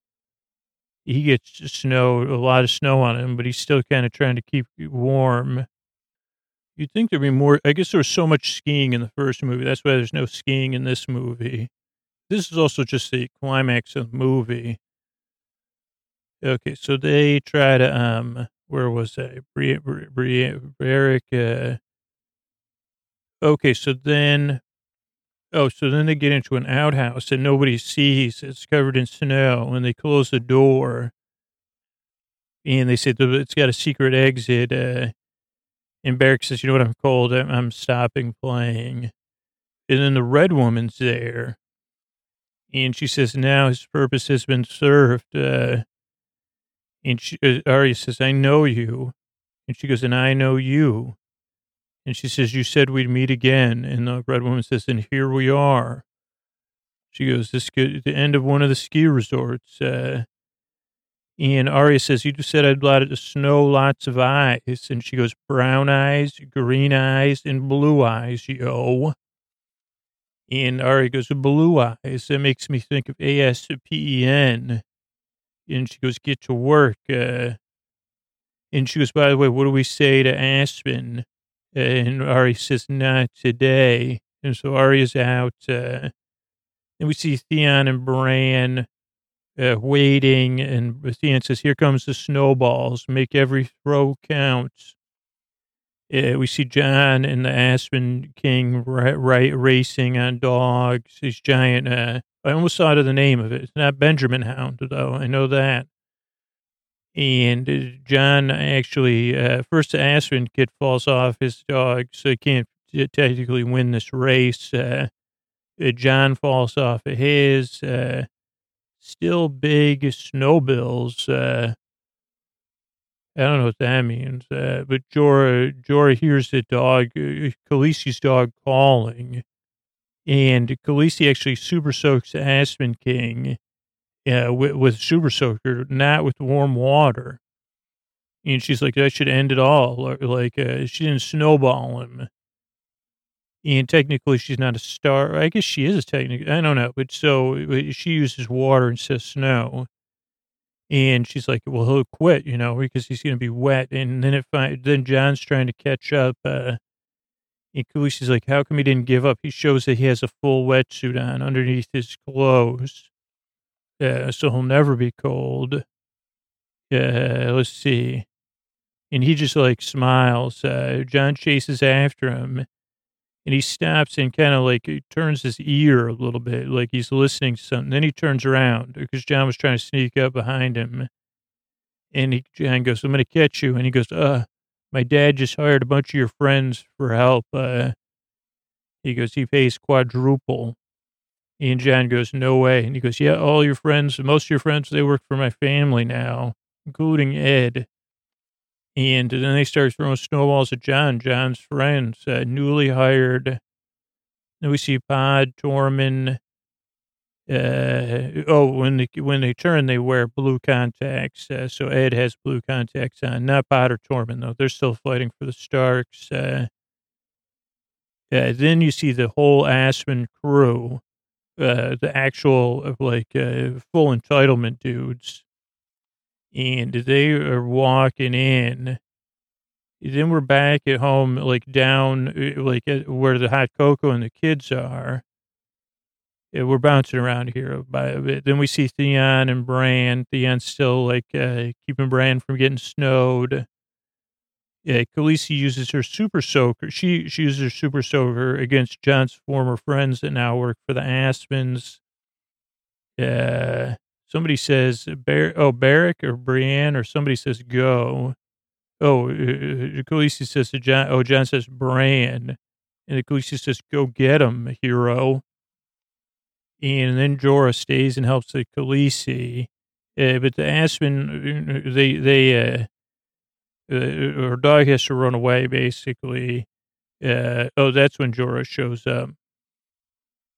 he gets snow, a lot of snow on him, but he's still kind of trying to keep warm. You'd think there'd be more. I guess there was so much skiing in the first movie. That's why there's no skiing in this movie. This is also just the climax of the movie. Okay, so they try to, um, where was I? Bri- Bri- Bri- Barrick, uh, okay, so then, oh, so then they get into an outhouse and nobody sees. It's covered in snow, and they close the door, and they say that it's got a secret exit. Uh, and Barrick says, "You know what? I'm cold. I'm, I'm stopping playing." And then the red woman's there, and she says, "Now his purpose has been served." Uh, and she, uh, Arya says, "I know you," and she goes, "And I know you." And she says, "You said we'd meet again." And the red woman says, "And here we are." She goes, "This could the end of one of the ski resorts." Uh, and Arya says, "You just said I'd let it snow lots of eyes." And she goes, "Brown eyes, green eyes, and blue eyes, yo." And Arya goes, "Blue eyes. That makes me think of A S P E N." And she goes, "Get to work." Uh, and she goes, "By the way, what do we say to Aspen?" And Arya says, "Not today." And so Arya's out. Uh, and we see Theon and Bran uh, waiting. And Theon says, "Here comes the snowballs. Make every throw count." Uh, we see John and the Aspen King ra- ra- racing on dogs. These giant, uh, I almost thought of the name of it. It's not Benjamin Hound, though. I know that. And uh, John actually, uh, first the Aspen kid falls off his dog, so he can't t- technically win this race. Uh, uh, John falls off of his. Uh, still big snowbills. Uh, I don't know what that means. Uh, but Jorah, Jorah hears the dog, uh, Khaleesi's dog calling. And Khaleesi actually super soaks the Aspen King uh, with, with super soaker, not with warm water. And she's like, "That should end it all." Or like, uh, she didn't snowball him. And technically, she's not a star. I guess she is technically. I don't know. But so uh, she uses water instead of snow. And she's like, "Well, he'll quit, you know, because he's going to be wet." And then it fi- then John's trying to catch up. Uh, and Khaleesi's like, "How come he didn't give up?" He shows that he has a full wetsuit on underneath his clothes. Uh, so he'll never be cold. Uh, let's see. And he just like smiles. Uh, John chases after him. And he stops and kind of like he turns his ear a little bit, like he's listening to something. Then he turns around because John was trying to sneak up behind him. And he, John goes, "I'm going to catch you." And he goes, uh, "My dad just hired a bunch of your friends for help." Uh, he goes, "He pays quadruple." And John goes, "No way." And he goes, "Yeah, all your friends, most of your friends, they work for my family now, including Ed." And then they start throwing snowballs at John, John's friends, uh, newly hired. Then we see Pod, Tormund. Uh, oh, when they, when they turn, they wear blue contacts. Uh, so Ed has blue contacts on. Not Pod or Tormund, though. They're still fighting for the Starks. Uh, uh, then you see the whole Aspen crew, uh, the actual, uh, like, uh, full entitlement dudes. And they are walking in. Then we're back at home, like down, uh, like uh, where the hot cocoa and the kids are. Yeah, we're bouncing around here by a bit. Then we see Theon and Bran. Theon's still like uh, keeping Bran from getting snowed. Yeah, Khaleesi uses her super soaker. She she uses her super soaker against John's former friends that now work for the Aspens. Uh, somebody says Bar- oh Barrick or Brienne or somebody says go. Oh, uh, Khaleesi says to John. Oh, John says Bran, and Khaleesi says, "Go get him, hero." And then Jorah stays and helps the Khaleesi. Uh, but the Aspen, uh, they, they, uh, uh, her dog has to run away, basically. Uh, oh, that's when Jorah shows up.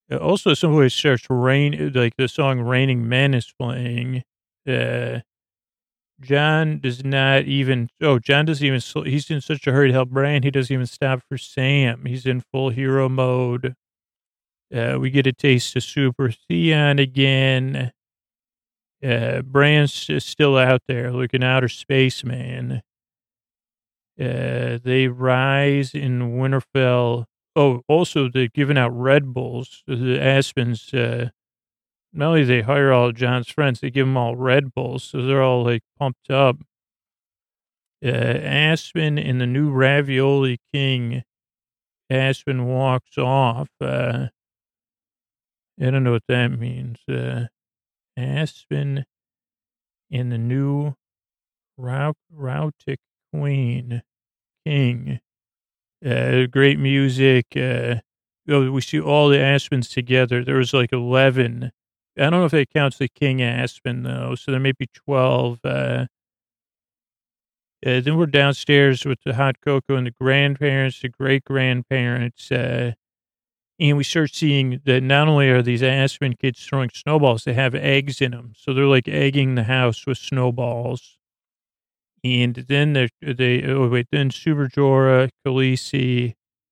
Uh, Also, somebody starts rain, like the song "Raining Men" is playing. Uh, John does not even. Oh, John doesn't even. sl- He's in such a hurry to help Brian. He doesn't even stop for Sam. He's in full hero mode. Uh, we get a taste of Super Theon again. Uh, Bran's is still out there looking outer space, man. Uh, they rise in Winterfell. Oh, also they're giving out Red Bulls. The Aspens, uh, not only they hire all of John's friends, they give them all Red Bulls, so they're all like pumped up. Uh, Aspen and the new Ravioli King. Aspen walks off. Uh, I don't know what that means. Uh, Aspen and the new Rau- Rautic Queen King. Uh, great music. Uh, oh, we see all the Aspens together. There was like eleven. I don't know if that counts the King Aspen though. So there may be twelve. Uh, uh, then we're downstairs with the hot cocoa and the grandparents, the great grandparents. Uh, and we start seeing that not only are these Aspen kids throwing snowballs, they have eggs in them. So they're like egging the house with snowballs. And then they, they oh wait, then Super Jorah, Khaleesi,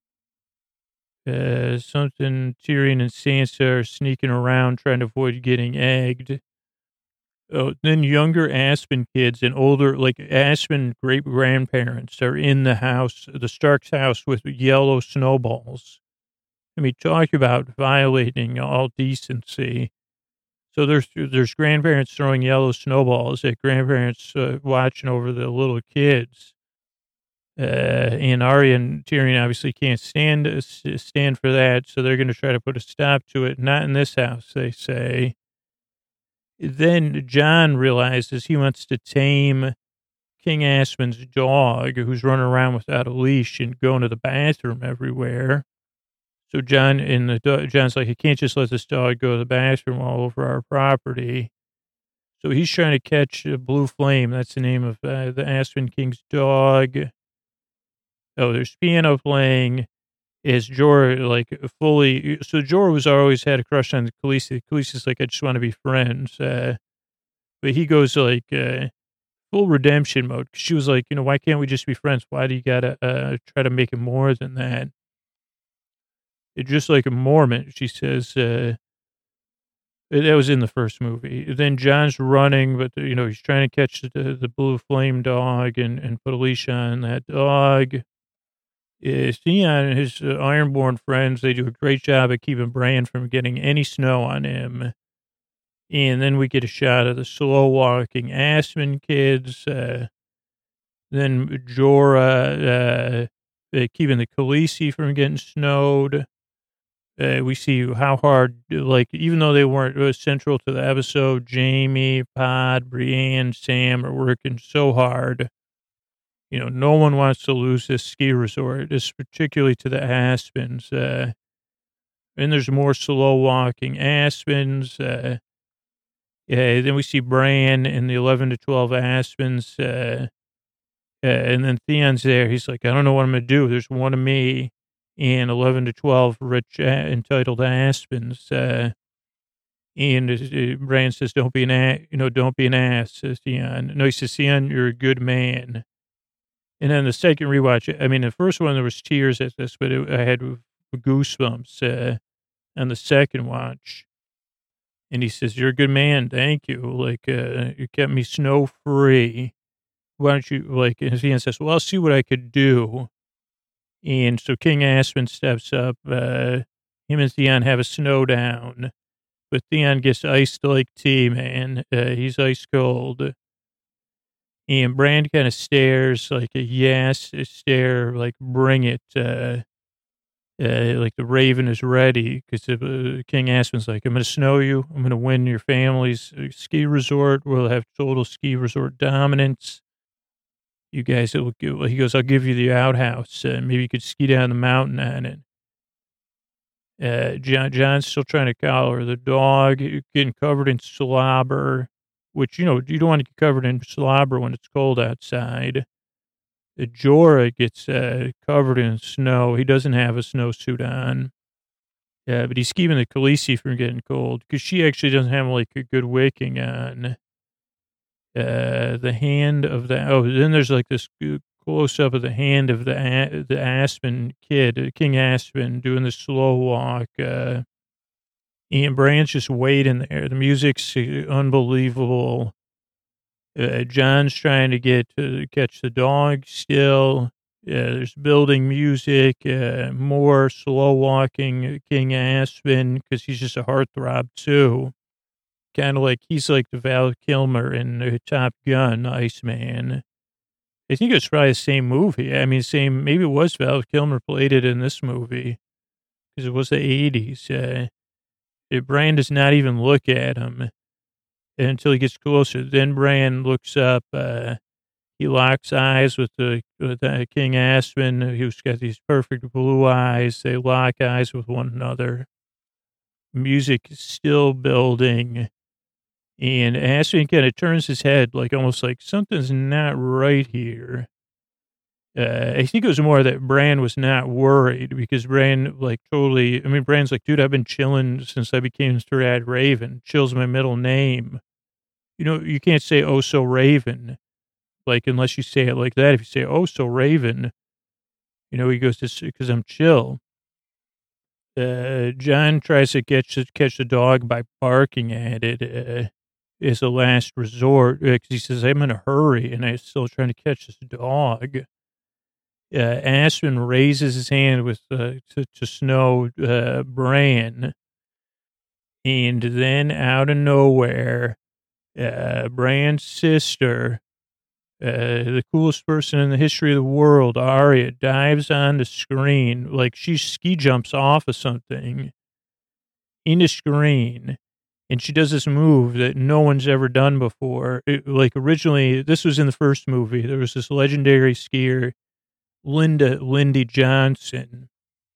uh, something Tyrion and Sansa are sneaking around trying to avoid getting egged. Oh, then younger Aspen kids and older, like Aspen great grandparents, are in the house, the Stark's house, with yellow snowballs. I mean, talk about violating all decency. So there's there's grandparents throwing yellow snowballs at grandparents uh, watching over the little kids. Uh, and Arya and Tyrion obviously can't stand uh, stand for that, so they're going to try to put a stop to it. Not in this house, they say. Then John realizes he wants to tame King Aspen's dog, who's running around without a leash and going to the bathroom everywhere. So John and the do- John's like, I can't just let this dog go to the bathroom all over our property. So he's trying to catch a Blue Flame. That's the name of uh, the Aspen King's dog. Oh, there's piano playing. Is Jorah like fully? So Jorah was always had a crush on Khaleesi. Khaleesi's like, I just want to be friends. Uh, but he goes like uh, full redemption mode. She was like, you know, why can't we just be friends? Why do you gotta uh, try to make it more than that? It's just like a Mormon. She says uh, that was in the first movie. Then John's running, but you know he's trying to catch the the blue flame dog and and put a leash on that dog. Uh, Theon and his uh, Ironborn friends, they do a great job of keeping Bran from getting any snow on him. And then we get a shot of the slow walking Aspen kids. Uh, then Jorah uh, uh, keeping the Khaleesi from getting snowed. Uh, we see how hard, like, even though they weren't uh, central to the episode, Jamie, Pod, Brienne, Sam are working so hard. You know, no one wants to lose this ski resort, this particularly to the Aspens. Uh, and there's more slow walking Aspens. Uh, yeah, then we see Bran in the eleven to twelve Aspens. Uh, uh, and then Theon's there. He's like, I don't know what I'm going to do. There's one of me and eleven to twelve rich, uh, entitled Aspens. Uh, and uh, Bran says, don't be an ass, you know, don't be an ass, says Theon. No, he says, Theon, you're a good man. And then the second rewatch, I mean, the first one, there was tears at this, but it, I had goosebumps uh, on the second watch. And he says, you're a good man. Thank you. Like, uh, you kept me snow free. Why don't you, like, and Theon says, well, I'll see what I could do. And so King Aspen steps up. Uh, him and Theon have a snow down. But Theon gets iced like tea, man. Uh, he's ice cold. And Brand kind of stares like a yes stare, like bring it. Uh, uh, like the Raven is ready because uh, King Aspen's like, I'm going to snow you. I'm going to win your family's uh, ski resort. We'll have total ski resort dominance. You guys, will give, he goes, I'll give you the outhouse. Uh, maybe you could ski down the mountain on it. Uh, John, John's still trying to collar the dog, getting covered in slobber, which, you know, you don't want to get covered in slobber when it's cold outside. The Jorah gets uh, covered in snow. He doesn't have a snowsuit on. Yeah, but he's keeping the Khaleesi from getting cold because she actually doesn't have like a good waking on. Uh, the hand of the oh, then there's like this close up of the hand of the A- the Aspen kid, uh, King Aspen, doing the slow walk. Uh, Ian Brand's just waiting there. The music's uh, unbelievable. Uh, John's trying to get to catch the dog still. Yeah, there's building music, uh, more slow walking King Aspen because he's just a heartthrob too. Kind of like he's like the Val Kilmer in uh, Top Gun, Iceman. I think it's probably the same movie. I mean, same, maybe it was Val Kilmer played it in this movie because it was the eighties. Uh, Bran does not even look at him until he gets closer. Then Bran looks up. Uh, he locks eyes with the with uh, King Aspen, who's got these perfect blue eyes. They lock eyes with one another. Music is still building. And Aspen kind of turns his head, like almost like something's not right here. Uh, I think it was more that Bran was not worried because Bran, like, totally. I mean, Bran's like, dude, I've been chilling since I became Strad Raven. Chill's my middle name. You know, you can't say, oh, so Raven, like, unless you say it like that. If you say, oh, so Raven, you know, he goes, because I'm chill. Uh, John tries to catch, catch the dog by barking at it. Uh, is a last resort because he says, I'm in a hurry and I'm still trying to catch this dog. Uh, Aspen raises his hand with uh, to, to Snow uh, Bran, and then out of nowhere, uh, Bran's sister, uh, the coolest person in the history of the world, Arya, dives on the screen like she ski jumps off of something in the screen. And she does this move that no one's ever done before. It, like originally, this was in the first movie. There was this legendary skier, Linda Lindy Johnson.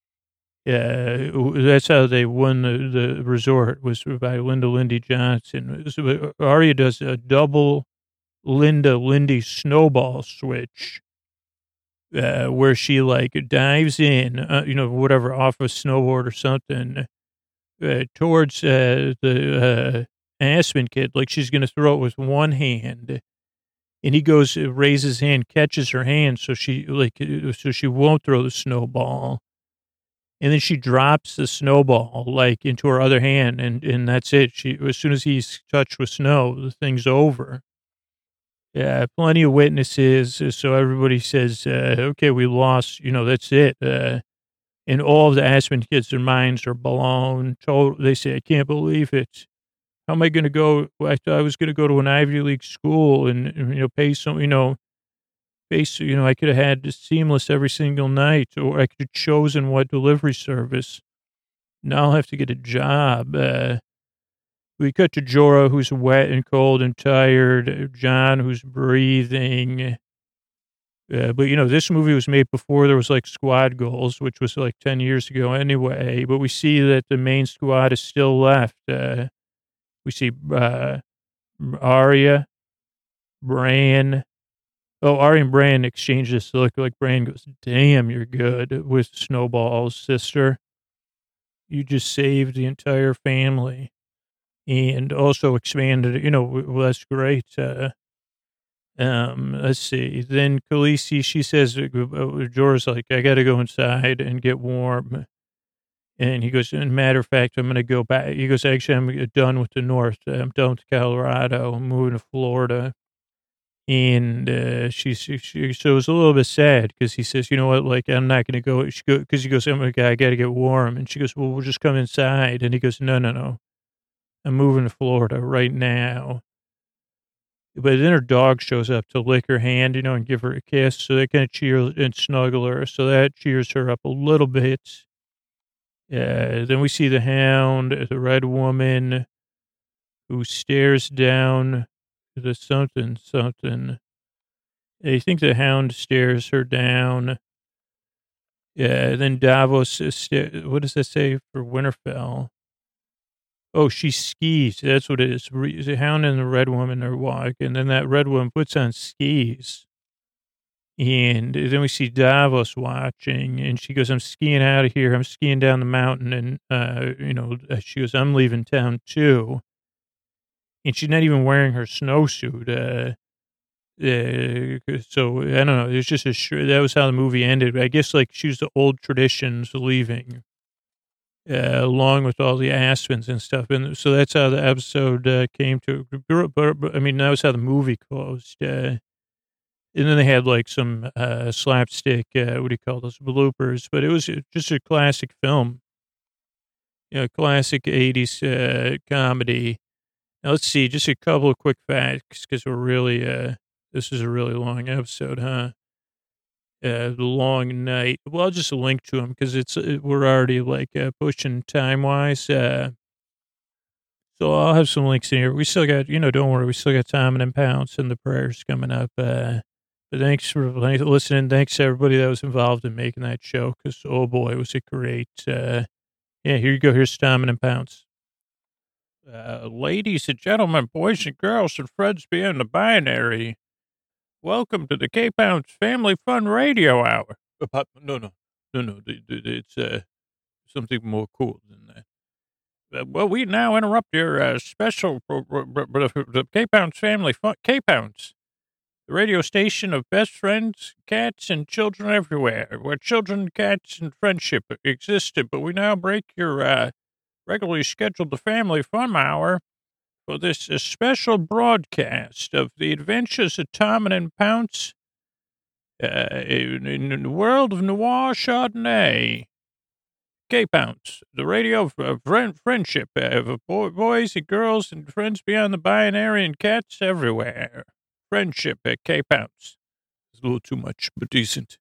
Yeah, that's how they won the, the resort was by Linda Lindy Johnson. So Arya does a double Linda Lindy snowball switch, uh, where she like dives in, uh, you know, whatever off a snowboard or something, uh, towards uh, the uh, Aspen kid, like she's going to throw it with one hand. And he goes, uh, raises his hand, catches her hand, so she like, uh, so she won't throw the snowball. And then she drops the snowball like into her other hand, and and that's it. She as soon as he's touched with snow, the thing's over. Yeah, plenty of witnesses, uh, so everybody says, uh, "Okay, we lost." You know, that's it. Uh, and all of the Aspen kids, their minds are blown. Total, they say, "I can't believe it. How am I going to go? I thought I was going to go to an Ivy League school and, and you know pay some, you know, pay. So, you know, I could have had this seamless every single night, or I could have chosen what delivery service. Now I'll have to get a job." Uh, we cut to Jorah, who's wet and cold and tired. John, who's breathing. Uh, but, you know, this movie was made before there was like squad goals, which was like ten years ago anyway. But we see that the main squad is still left. Uh, we see uh, Arya, Bran. Oh, Arya and Bran exchange this look like Bran goes, damn, you're good with Snowball's sister. You just saved the entire family. And also expanded, you know, well, that's great. Uh, um, let's see. Then Khaleesi, she says, uh, uh, Jorah's like, I got to go inside and get warm. And he goes, "In matter of fact, I'm going to go back." He goes, "Actually, I'm done with the North. I'm done with Colorado. I'm moving to Florida." And uh, she, she, she, so it was a little bit sad because he says, "You know what? Like, I'm not going to go." She go because he goes, "I'm like, I got to get warm." And she goes, "Well, we'll just come inside." And he goes, "No, no, no. I'm moving to Florida right now." But then her dog shows up to lick her hand, you know, and give her a kiss. So they kind of cheer and snuggle her. So that cheers her up a little bit. Uh, then we see the Hound, the Red Woman, who stares down the something, something. I think the Hound stares her down. Yeah, then Davos, uh, sta- what does that say for Winterfell? Oh, she skis. That's what it is. Re- The Hound and the Red Woman are walking, and then that Red Woman puts on skis. And then we see Davos watching, and she goes, I'm skiing out of here. I'm skiing down the mountain. And, uh, you know, uh, she goes, I'm leaving town too. And she's not even wearing her snowsuit. Uh, uh, so I don't know. It was just a sure that was how the movie ended. I guess like she was the old traditions leaving, uh, along with all the Aspens and stuff. And so that's how the episode uh, came to. I mean, that was how the movie closed. Uh, And then they had like some uh, slapstick, uh, what do you call those, bloopers. But it was just a classic film, you know, classic eighties uh, comedy. Now, let's see, just a couple of quick facts because we're really, uh, this is a really long episode, huh? Uh, the long night. Well, I'll just link to them because it's uh, we're already like uh, pushing time wise. Uh, so I'll have some links in here. We still got, you know, don't worry, we still got Time and Pounce and the prayers coming up. Uh, But thanks for listening. Thanks to everybody that was involved in making that show. Because, oh boy, was it great. Uh, yeah, here you go. Here's Stamina and Pounce. Uh, ladies and gentlemen, boys and girls, and friends beyond the binary, welcome to the K-Pounce Family Fun Radio Hour. Uh, No, no, no, no. It's uh, something more cool than that. Uh, well, we now interrupt your uh, special pro- pro- pro- pro- the K-Pounce Family Fun K-Pounce. The radio station of best friends, cats, and children everywhere, where children, cats, and friendship existed. But we now break your uh, regularly scheduled family fun hour for this uh, special broadcast of the adventures of Tom and Pounce uh, in, in the world of noir Chardonnay. K-Pounce, the radio of uh, friend, friendship of boy, boys and girls and friends beyond the binary and cats everywhere. Friendship at K-Pounce. It's a little too much, but decent.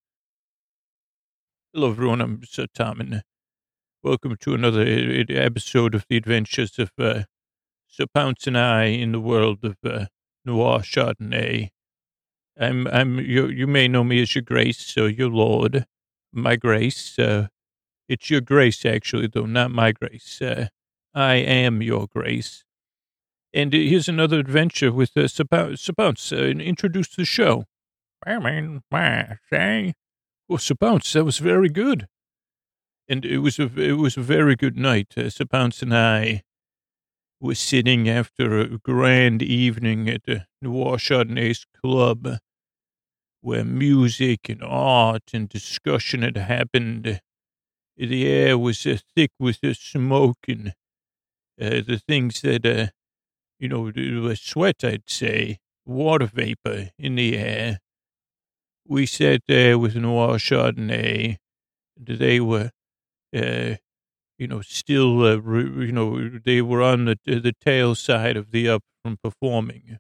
Hello, everyone. I'm Sir Tom, and welcome to another episode of the adventures of uh, Sir Pounce and I in the world of uh, noir Chardonnay. I'm, I'm, you, you may know me as Your Grace, or Your Lord, My Grace. Uh, it's Your Grace, actually, though, not My Grace. Uh, I am Your Grace. And here's another adventure with uh, Sir Pounce. Uh, introduce the show. I mean, my say. Well, Sir Pounce, that was very good. And it was a, it was a very good night. Uh, Sir Pounce and I were sitting after a grand evening at the Noir Chardonnay's Club, where music and art and discussion had happened. The air was uh, thick with the smoke and uh, the things that, uh, you know, the sweat, I'd say, water vapor in the air. We sat there with Noir Chardonnay. They were, uh, you know, still, uh, re- you know, they were on the the tail side of the up from performing.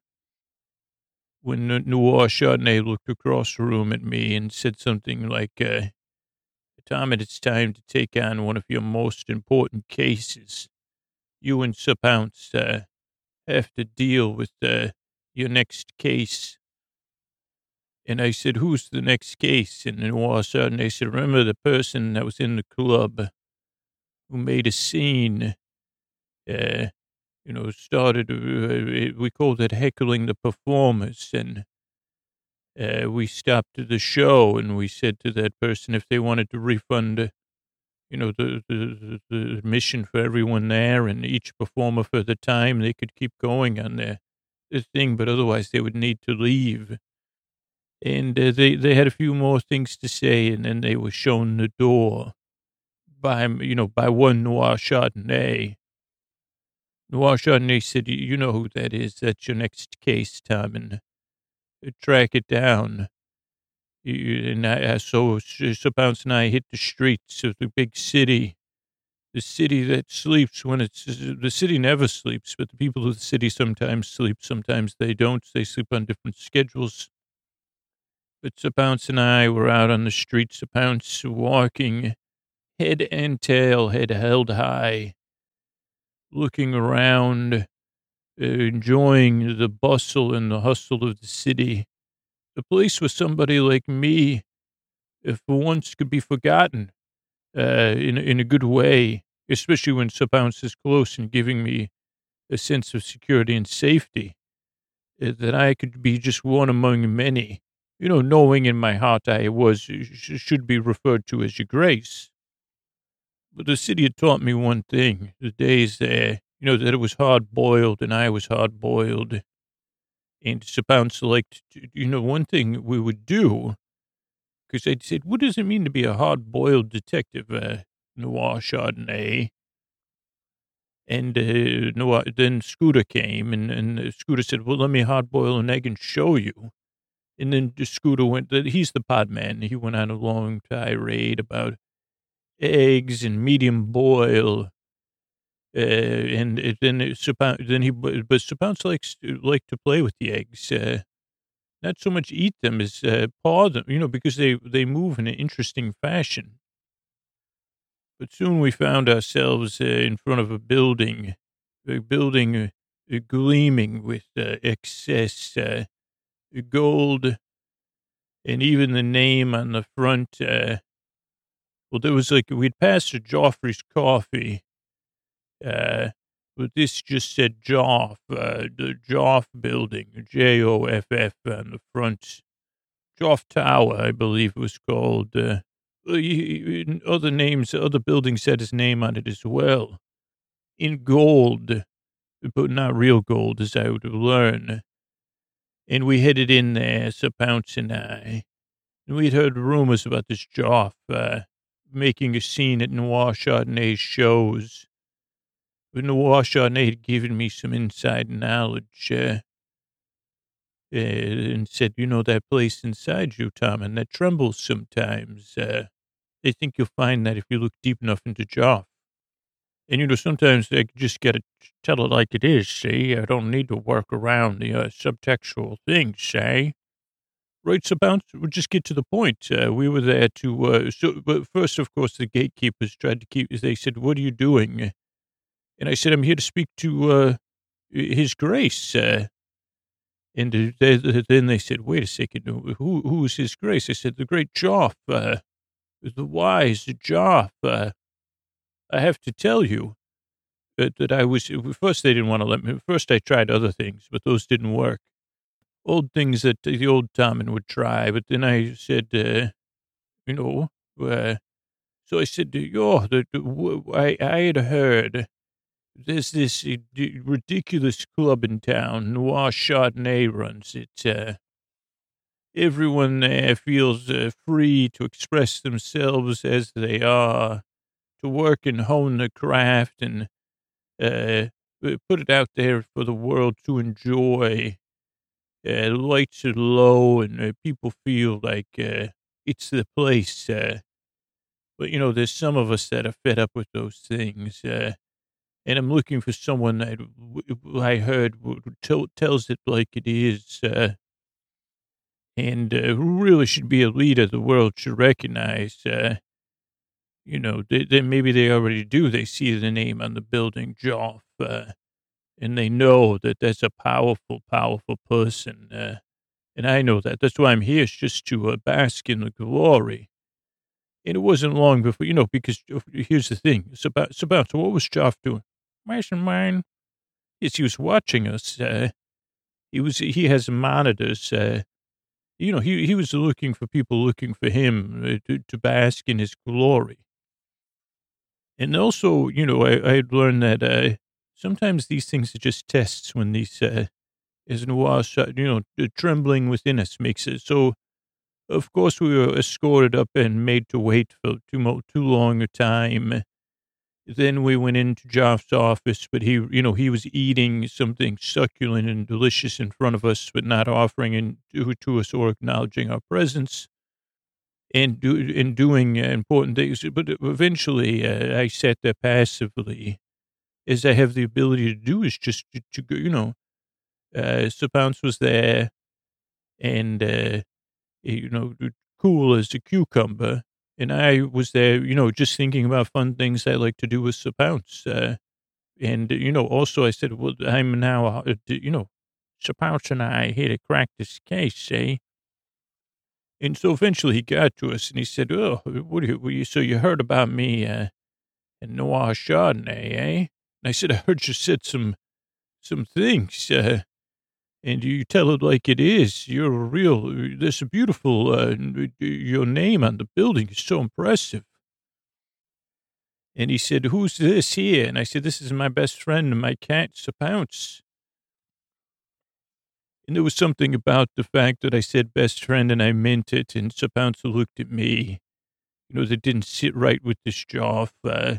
When Noir Chardonnay looked across the room at me and said something like, uh, Tom, it's time to take on one of your most important cases. You and Sir Pounce uh, have to deal with uh, your next case. And I said, who's the next case? And then all of a sudden they said, remember the person that was in the club who made a scene, uh, you know, started, uh, we called it heckling the performers. And uh, we stopped the show and we said to that person if they wanted to refund, uh, you know, the, the, the mission for everyone there and each performer for the time, they could keep going on their, their thing, but otherwise they would need to leave. And uh, they, they had a few more things to say, and then they were shown the door by, you know, by one Noir Chardonnay. Noir Chardonnay said, you know who that is. That's your next case, Tom, and uh, track it down. You- And I, I so, so Pounce and I hit the streets of the big city, the city that sleeps when it's, the city never sleeps, but the people of the city sometimes sleep, sometimes they don't. They sleep on different schedules. But Sir Pounce and I were out on the streets of Pounce walking, head and tail, head held high, looking around, uh, enjoying the bustle and the hustle of the city. The place where somebody like me, if for once could be forgotten, uh, in, in a good way, especially when Sir Pounce is close and giving me a sense of security and safety, uh, that I could be just one among many. you know, knowing in my heart I was, sh- should be referred to as your grace. But the city had taught me one thing, the days there, you know, that it was hard boiled and I was hard boiled. And Sir Bounce liked, to, you know, one thing we would do, because they'd said, what does it mean to be a hard boiled detective, uh, Noir Chardonnay? And uh, Noir, then Scooter came and, and uh, Scooter said, well, let me hard boil an egg and show you. And then the Scooter went, he's the pod man. He went on a long tirade about eggs and medium boil. Uh, and it, then it, then he, but Sir Bounce likes like to play with the eggs. Uh, not so much eat them as uh, paw them, you know, because they, they move in an interesting fashion. But soon we found ourselves uh, in front of a building, a building uh, gleaming with uh, excess uh, gold, and even the name on the front. Uh, well, there was like, we'd passed a Joffrey's Coffee, uh, but this just said Joff, uh, the Joff building, J O F F on the front. Joff Tower, I believe it was called. Uh, other names, other buildings had his name on it as well. In gold, but not real gold, as I would learn. And we headed in there, Sir Pounce and I. And we'd heard rumors about this Joff uh, making a scene at Noir Chardonnay's shows. But Noir Chardonnay had given me some inside knowledge uh, uh, and said, you know, that place inside you, Tom, and that trembles sometimes. Uh, they think you'll find that if you look deep enough into Joff. And, you know, sometimes I just got to tell it like it is, see? I don't need to work around the uh, subtextual things, see? Right, so bounce, we'll just get to the point. Uh, we were there to, uh, so, but first, of course, the gatekeepers tried to keep, they said, what are you doing? And I said, I'm here to speak to uh, His Grace. Uh, and they, then they said, wait a second, who, who's His Grace? I said, the great Joff, uh, the wise Joff. Uh, I have to tell you that, that I was, first they didn't want to let me, first I tried other things, but those didn't work. Old things that the old Tommen would try, but then I said, uh, you know, uh, so I said, oh, the, the, I, I had heard there's this uh, ridiculous club in town, Noir Chardonnay runs it. Uh, everyone there feels uh, free to express themselves as they are, to work and hone the craft and uh, put it out there for the world to enjoy. Uh, the lights are low and uh, people feel like uh, it's the place. Uh, but, you know, there's some of us that are fed up with those things. Uh, and I'm looking for someone that w- I heard w- tell, tells it like it is. Uh, and uh, who really should be a leader the world should recognize. Uh, you know, they, they, maybe they already do. They see the name on the building, Joff. Uh, and they know that that's a powerful, powerful person. Uh, and I know that. That's why I'm here, is just to uh, bask in the glory. And it wasn't long before, you know, because uh, here's the thing. It's about, it's about, so what was Joff doing? Mastermind. Yes, he was watching us. Uh, he was, he has monitors. Uh, you know, he, he was looking for people looking for him uh, to, to bask in his glory. And also, you know, I, I had learned that uh, sometimes these things are just tests when these, uh, as Noir, you know, the trembling within us makes it. So, of course, we were escorted up and made to wait for too, mo- too long a time. Then we went into Joff's office, but he, you know, he was eating something succulent and delicious in front of us, but not offering it to, to us or acknowledging our presence and, do, and doing uh, important things. But eventually, uh, I sat there passively, as I have the ability to do, is just to, to go, you know, uh, Sir Pounce was there and, uh, you know, cool as a cucumber. And I was there, you know, just thinking about fun things I like to do with Sir Pounce. Uh, and, you know, also I said, well, I'm now, uh, you know, Sir Pounce and I here to crack this case, eh? And so eventually he got to us and he said, oh, what do you, what do you so you heard about me uh, and Noir Chardonnay, eh? And I said, I heard you said some, some things. Uh, and you tell it like it is. You're a real, there's a beautiful, uh, your name on the building is so impressive. And he said, who's this here? And I said, this is my best friend and my cat, Sir Pounce. And there was something about the fact that I said best friend and I meant it. And Sir Pounce looked at me, you know, that didn't sit right with this jaw. Uh,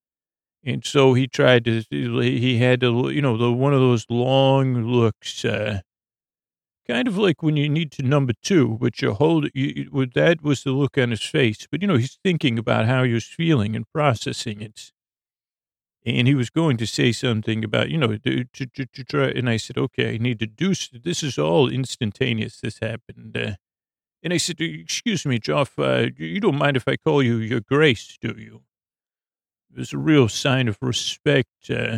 and so he tried to, he had to, you know, the, one of those long looks, uh, kind of like when you need to number two, but you hold it, you, you- that was the look on his face. But, you know, he's thinking about how he was feeling and processing it. And he was going to say something about, you know, to, to, to, to try. And I said, okay, I need to do, s- this is all instantaneous. This happened. Uh, and I said, excuse me, Joff, uh, you don't mind if I call you your grace, do you? It was a real sign of respect. Uh,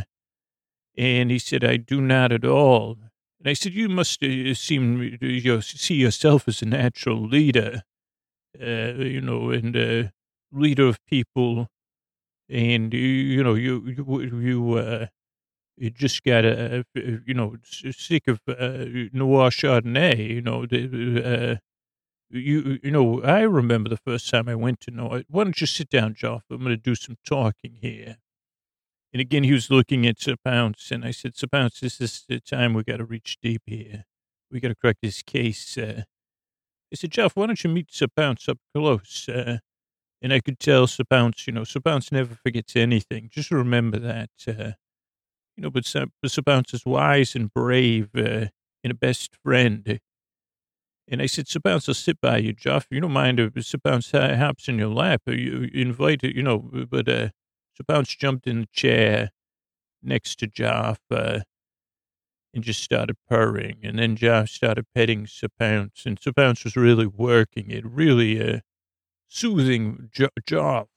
and he said, I do not at all. And I said, you must uh, seem, you see yourself as a natural leader, uh, you know, and uh, leader of people. And, you, you know, you, you, you, uh, you just got to, uh, you know, s- sick of uh, Noir Chardonnay, you know, the, uh, you, you know, I remember the first time I went to Noir. Why don't you sit down, Joff? I'm going to do some talking here. And again, he was looking at Sir Pounce, and I said, Sir Pounce, this is the time we got to reach deep here. We got to crack this case. Uh, I said, Jeff, why don't you meet Sir Pounce up close? Uh, and I could tell Sir Pounce, you know, Sir Pounce never forgets anything. Just remember that. Uh, you know, but Sir, but Sir Pounce is wise and brave uh, and a best friend. And I said, Sir Pounce, I'll sit by you, Jeff. You don't mind if Sir Pounce ha- hops in your lap. Or you invite, you know, but uh, Sir Pounce jumped in the chair next to Joff uh, and just started purring. And then Joff started petting Sir Pounce. And Sir Pounce was really working it, really uh, soothing jo- Joff.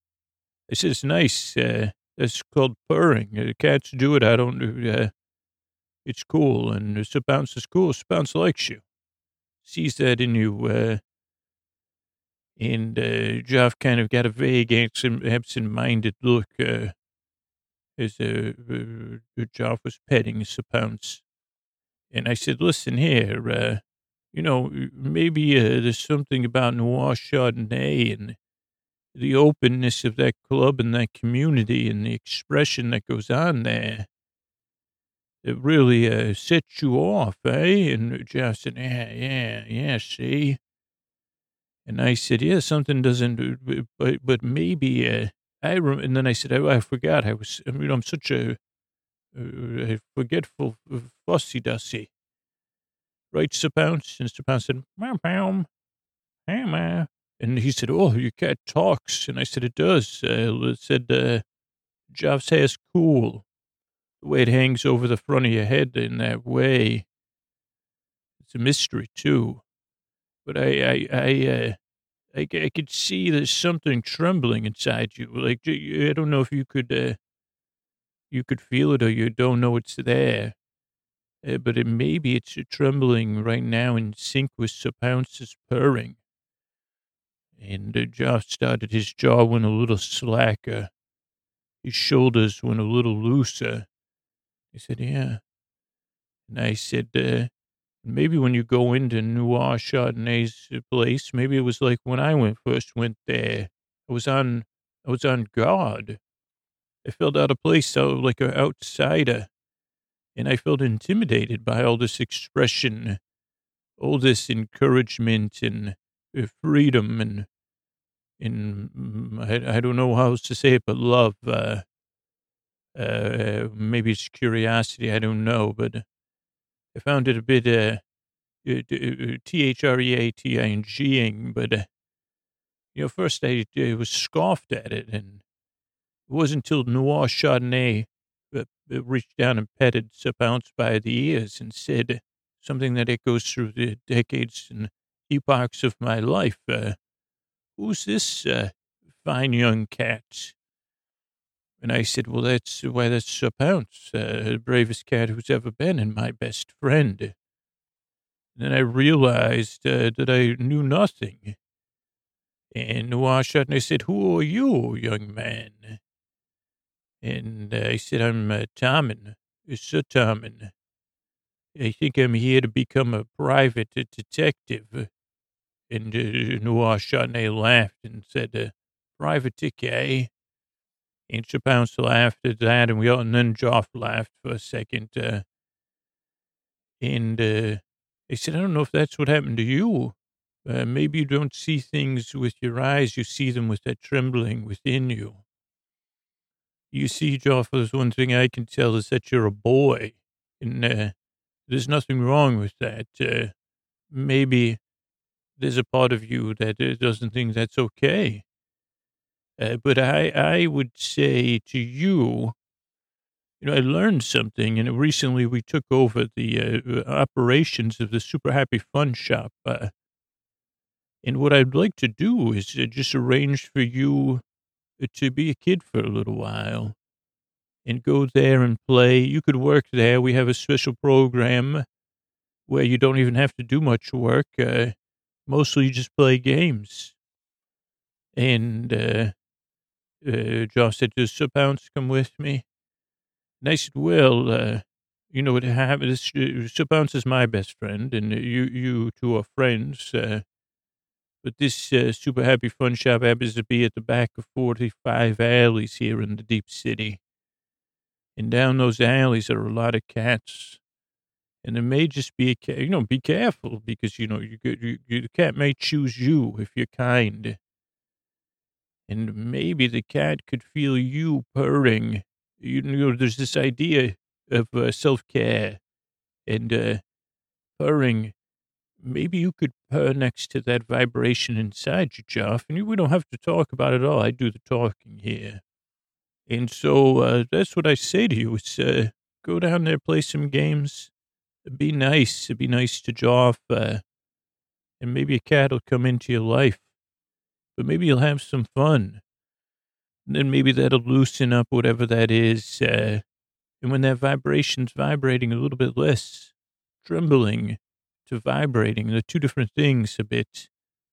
I said, it's nice. Uh, that's called purring. Uh, cats do it. I don't do uh, It's cool. And Sir Pounce is cool. Sir Pounce likes you. Sees that in you. Uh, and uh, Joff kind of got a vague, absent- absent-minded look uh, as uh, uh, Joff was petting Sir Pounce. And I said, listen here, uh, you know, maybe uh, there's something about Noir Chardonnay and the openness of that club and that community and the expression that goes on there that really uh, sets you off, eh? And Jeff said, yeah, yeah, yeah, see? And I said, yeah, something doesn't, uh, but, but maybe, uh, I rem-, and then I said, oh, I forgot. I was, I mean, I'm such a, uh, a forgetful, uh, fussy dussy. Right, Sir Pounce? And Sir Pounce said, meow, meow. Hey, man. And he said, oh, your cat talks. And I said, it does. Uh, it said, uh, Job's hair's cool. The way it hangs over the front of your head in that way. It's a mystery, too. But I, I, I, uh, I, I could see there's something trembling inside you. Like, I don't know if you could, uh, you could feel it or you don't know it's there. Uh, but it, maybe it's uh, trembling right now in sync with Sir Pounce's purring. And uh, Josh started, his jaw went a little slacker. His shoulders went a little looser. He said, yeah. And I said, uh, maybe when you go into Noir Chardonnay's place, maybe it was like when I went first went there. I was on, I was on guard. I felt out of place, so like an outsider. And I felt intimidated by all this expression, all this encouragement and uh, freedom and, and mm, I, I don't know how else to say it, but love. Uh, Uh, maybe it's curiosity. I don't know, but I found it a bit uh, T H R E A T I N G-ing. But uh, you know, first I uh, was scoffed at it, and it wasn't until Noir Chardonnay uh, uh, reached down and petted Sir Pounce by the ears and said something that echoes through the decades and epochs of my life. Uh, Who's this uh, fine young cat? And I said, well, that's why that's Sir Pounce, uh, the bravest cat who's ever been and my best friend. And then I realized uh, that I knew nothing. And Noir shut and I said, who are you, young man? And uh, I said, I'm uh, Tommen, Sir Tommen. I think I'm here to become a private uh, detective. And uh, Noir Chardonnay laughed and said, uh, private dick, eh? And Chapounce laughed at that, and we all, and then Joff laughed for a second. Uh, and uh, I said, I don't know if that's what happened to you. Uh, maybe you don't see things with your eyes, you see them with that trembling within you. You see, Joff, there's one thing I can tell is that you're a boy, and uh, there's nothing wrong with that. Uh, maybe there's a part of you that uh, doesn't think that's okay. Uh, but I, I would say to you, you know, I learned something, and recently we took over the uh, operations of the Super Happy Fun Shop. Uh, and what I'd like to do is uh, just arrange for you uh, to be a kid for a little while and go there and play. You could work there. We have a special program where you don't even have to do much work. Uh, mostly you just play games. And uh, uh, Josh said, does Sir Bounce come with me? And I said, well, uh, you know what happened? This, uh, Sir Bounce is my best friend, and you you two are friends. Uh, but this uh, Super Happy Fun Shop happens to be at the back of forty-five alleys here in the deep city. And down those alleys are a lot of cats. And there may just be a cat, you know, be careful because, you know, you, you, you, the cat may choose you if you're kind. And maybe the cat could feel you purring. You know, there's this idea of uh, self-care and uh, purring. Maybe you could purr next to that vibration inside you, Jeff. And we don't have to talk about it all. I do the talking here. And so uh, that's what I say to you is uh, go down there, play some games. Be nice. Be nice to Joff. Uh, and maybe a cat will come into your life. But maybe you'll have some fun. And then maybe that'll loosen up whatever that is. Uh, and when that vibration's vibrating a little bit less, trembling to vibrating, they're two different things a bit.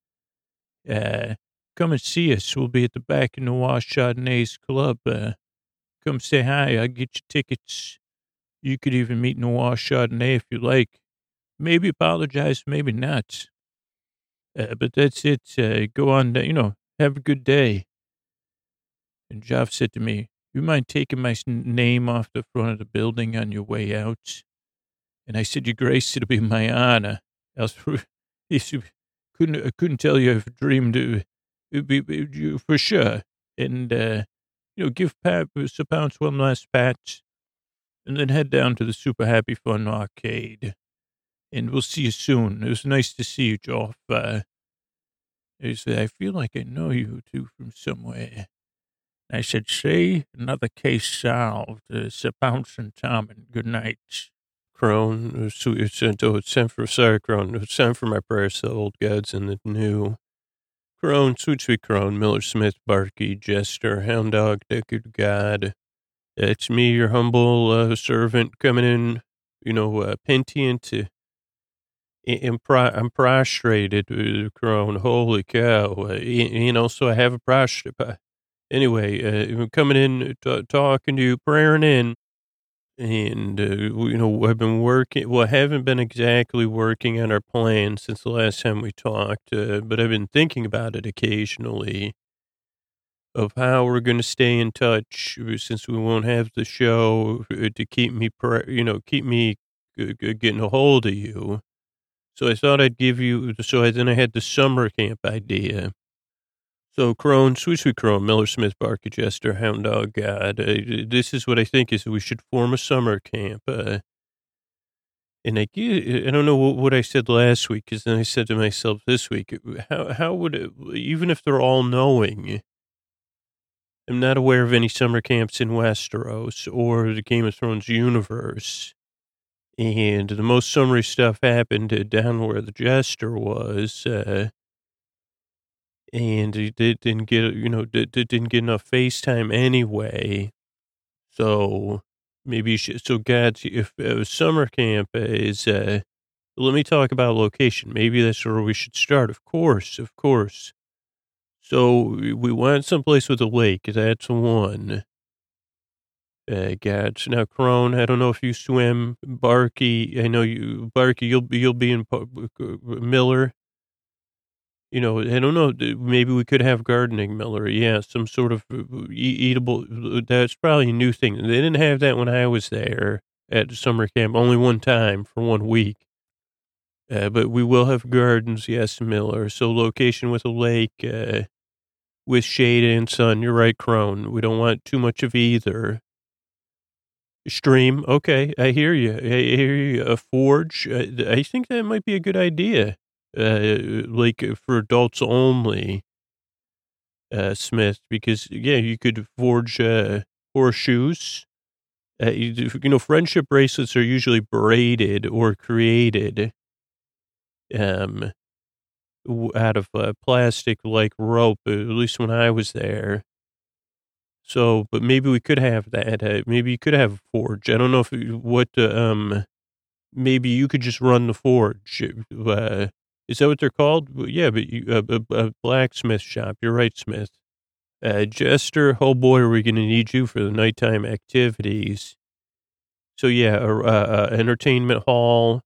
Uh, come and see us. We'll be at the back of Noir Chardonnay's club. Uh, come say hi. I'll get you tickets. You could even meet Noir Chardonnay if you like. Maybe apologize, maybe not. Uh, but that's it. Uh, go on, you know, have a good day. And Joff said to me, you mind taking my name off the front of the building on your way out? And I said, your grace, it'll be my honor. Else, he said, couldn't, I couldn't tell you I've dreamed it would be you for sure. And, uh, you know, give Pat, Sir Pounce one last pat and then head down to the Super Happy Fun Arcade. And we'll see you soon. It was nice to see you, Joff. Uh, he said, I feel like I know you two from somewhere. I said, see, another case solved. Uh, Sir Pounce and Tom, and good night. Crone, uh, so it's, uh, oh, it's time for, sorry, Crone, it's time for my prayers, the old gods and the new. Crone, sweet, sweet Crone, Miller Smith, Barky, Jester, Hound Dog, Deckard God. It's me, your humble uh, servant, coming in, you know, uh, pentient. Uh, I'm, pro- I'm prostrated, uh, Crone, holy cow. Uh, you, you know, so I have a prostrate. Anyway, uh, coming in, t- talking to you, praying in, and, uh, you know, I've been working, well, I haven't been exactly working on our plan since the last time we talked, uh, but I've been thinking about it occasionally of how we're going to stay in touch since we won't have the show uh, to keep me, pre- you know, keep me g- g- getting a hold of you. So I thought I'd give you, so I, then I had the summer camp idea. So, Crone, Sweet Sweet Crone, Miller Smith, Barker Jester, Hound Dog God, uh, this is what I think is we should form a summer camp. Uh, and I, I don't know what, what I said last week, because then I said to myself this week, how, how would it, even if they're all knowing, I'm not aware of any summer camps in Westeros or the Game of Thrones universe. And the most summery stuff happened down where the Jester was, uh, and he did, didn't get, you know, did, didn't get enough FaceTime anyway. So maybe you should, so God, if uh, summer camp is, uh, let me talk about location. Maybe that's where we should start. Of course, of course. So we want someplace with a lake. That's one. Uh, God, so now Crone, I don't know if you swim. Barky, I know you, Barky, you'll be, you'll be in Po- Miller. You know, I don't know. Maybe we could have gardening Miller. Yeah, some sort of uh, e- eatable. That's probably a new thing. They didn't have that when I was there at summer camp. Only one time for one week. Uh, but we will have gardens. Yes, Miller. So location with a lake, uh, with shade and sun. You're right, Crone. We don't want too much of either. Stream. Okay, I hear you. I hear you. A forge. I, I think that might be a good idea. Uh, like uh, for adults only. Uh, Smith, because yeah, you could forge uh, horseshoes. Uh, you, you know, friendship bracelets are usually braided or created um, w- out of uh, plastic like rope. At least when I was there. So, but maybe we could have that. Uh, maybe you could have a forge. I don't know if you- what uh, um maybe you could just run the forge. Uh, is that what they're called? Well, yeah, but you, uh, a, a blacksmith shop. You're right, Smith. Uh, Jester, oh boy, are we going to need you for the nighttime activities. So yeah, a, a, a entertainment hall,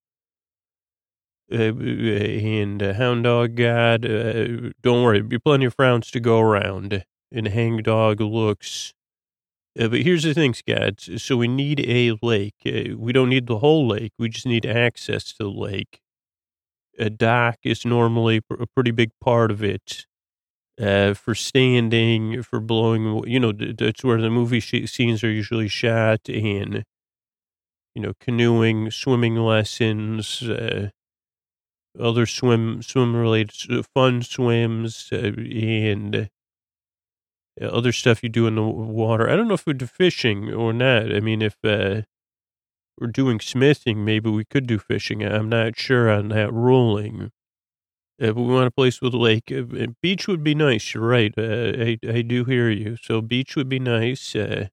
uh, and a hound dog god. Uh, don't worry, there'll be plenty of frowns to go around. And hang dog looks. Uh, but here's the thing, Scads. So we need a lake. Uh, we don't need the whole lake. We just need access to the lake. A dock is normally pr- a pretty big part of it. Uh, for standing, for blowing, you know, th- that's where the movie sh- scenes are usually shot, and, you know, canoeing, swimming lessons, uh, other swim, swim related fun swims, uh, and uh, other stuff you do in the water. I don't know if we do fishing or not. I mean, if, uh, we're doing smithing, maybe we could do fishing. I'm not sure on that ruling. Uh, but we want a place with a lake. Uh, uh, beach would be nice. You're right. Uh, I, I do hear you. So beach would be nice. Uh,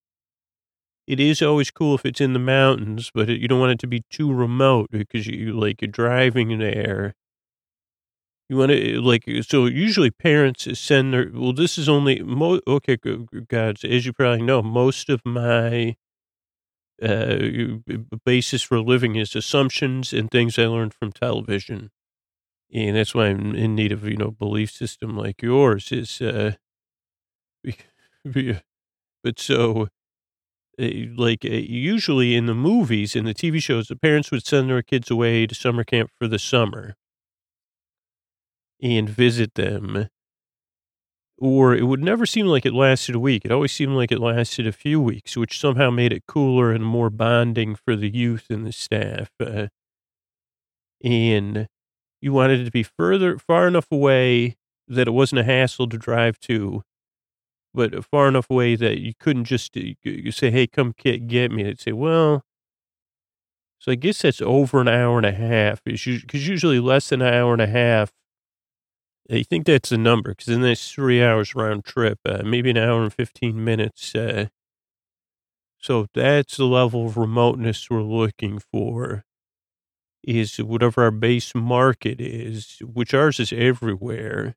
it is always cool if it's in the mountains, but it, you don't want it to be too remote because you like you're driving there. You want to like so. Usually, parents send their. Well, this is only mo. Okay, God, as you probably know, most of my uh, basis for living is assumptions and things I learned from television. And that's why I'm in need of, you know, belief system like yours is, uh, but so, uh, like, uh, usually in the movies, in the T V shows, the parents would send their kids away to summer camp for the summer and visit them. Or it would never seem like it lasted a week. It always seemed like it lasted a few weeks, which somehow made it cooler and more bonding for the youth and the staff. Uh, and you wanted it to be further, far enough away that it wasn't a hassle to drive to, but far enough away that you couldn't just uh, you say, "Hey, come get get me." They'd say, "Well," so I guess that's over an hour and a half. Because usually less than an hour and a half. I think that's the number because then that's three hours round trip, uh, maybe an hour and fifteen minutes. Uh, so that's the level of remoteness we're looking for. Is whatever our base market is, which ours is everywhere.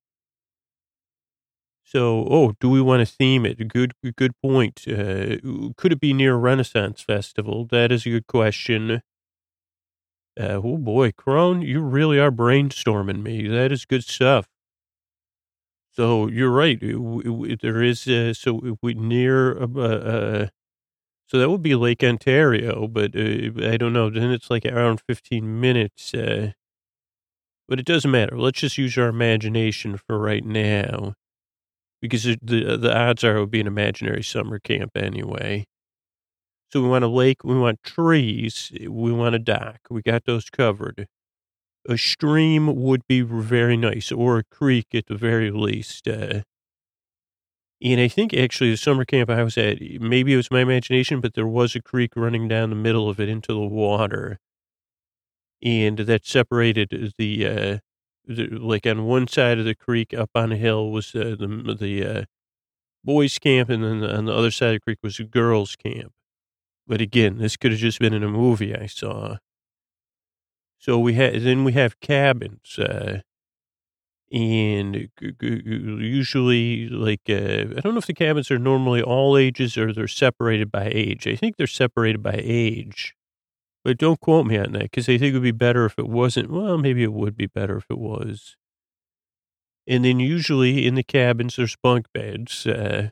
So, oh, do we want to theme it? Good, good point. Uh, could it be near a Renaissance festival? That is a good question. Uh, oh boy, Crone, you really are brainstorming me. That is good stuff. So you're right. It- it- There is uh, so we near uh, uh, so that would be Lake Ontario, but uh, I don't know. Then it's like around fifteen minutes. Uh, but it doesn't matter. Let's just use our imagination for right now. Because the the the odds are it would be an imaginary summer camp anyway. So we want a lake, we want trees, we want a dock. We got those covered. A stream would be very nice, or a creek at the very least. Uh, and I think actually the summer camp I was at, maybe it was my imagination, but there was a creek running down the middle of it into the water, and that separated the, uh, the like on one side of the creek up on a hill was uh, the the uh, boys' camp, and then on the other side of the creek was a girls' camp. But again, this could have just been in a movie I saw. So we had, then we have cabins, uh, And g- g- usually, like, uh, I don't know if the cabins are normally all ages or they're separated by age. I think they're separated by age, but don't quote me on that because I think it would be better if it wasn't. Well, maybe it would be better if it was. And then usually in the cabins, there's bunk beds, uh,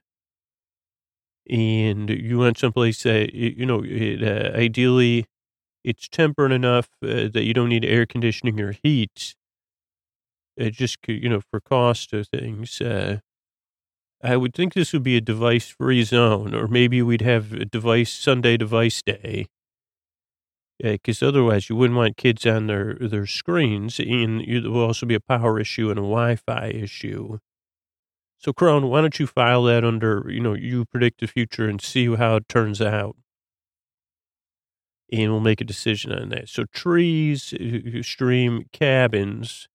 and you want someplace that, y- you know, it, uh, ideally it's temperate enough uh, that you don't need air conditioning or heat. Uh, just, c- you know, for cost of things. Uh, I would think this would be a device-free zone, or maybe we'd have a device Sunday device day, because otherwise you wouldn't want kids on their their screens, and you, there will also be a power issue and a Wi-Fi issue. So, Crone, why don't you file that under, you know, you predict the future and see how it turns out, and we'll make a decision on that. So, trees, uh, stream, cabins.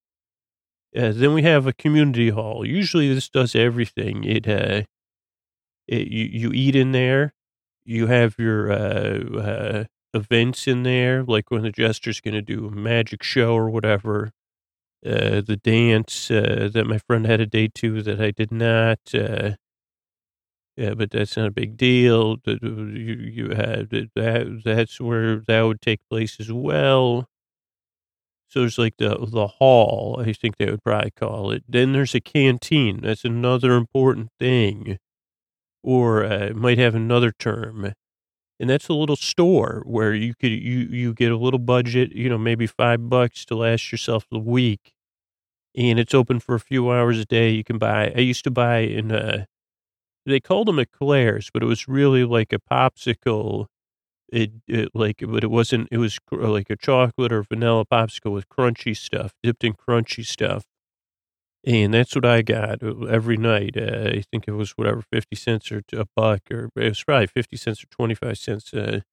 Uh, then we have a community hall. Usually, this does everything. It, uh, it you you eat in there. You have your uh, uh, events in there, like when the jester's going to do a magic show or whatever. Uh, the dance uh, that my friend had a date to that I did not. Uh, yeah, but that's not a big deal. The- the- You you had that. That's where that would take place as well. So there's like the the hall. I think they would probably call it. Then there's a canteen. That's another important thing, or uh, it might have another term. And that's a little store where you could you you get a little budget, you know, maybe five bucks to last yourself the week, and it's open for a few hours a day. You can buy. I used to buy in uh they called them eclairs, but it was really like a popsicle. It, it like, but it wasn't. It was cr- like a chocolate or vanilla popsicle with crunchy stuff, dipped in crunchy stuff, and that's what I got uh, every night. Uh, I think it was whatever fifty cents or a buck, or it was probably fifty cents or twenty five cents. Uh,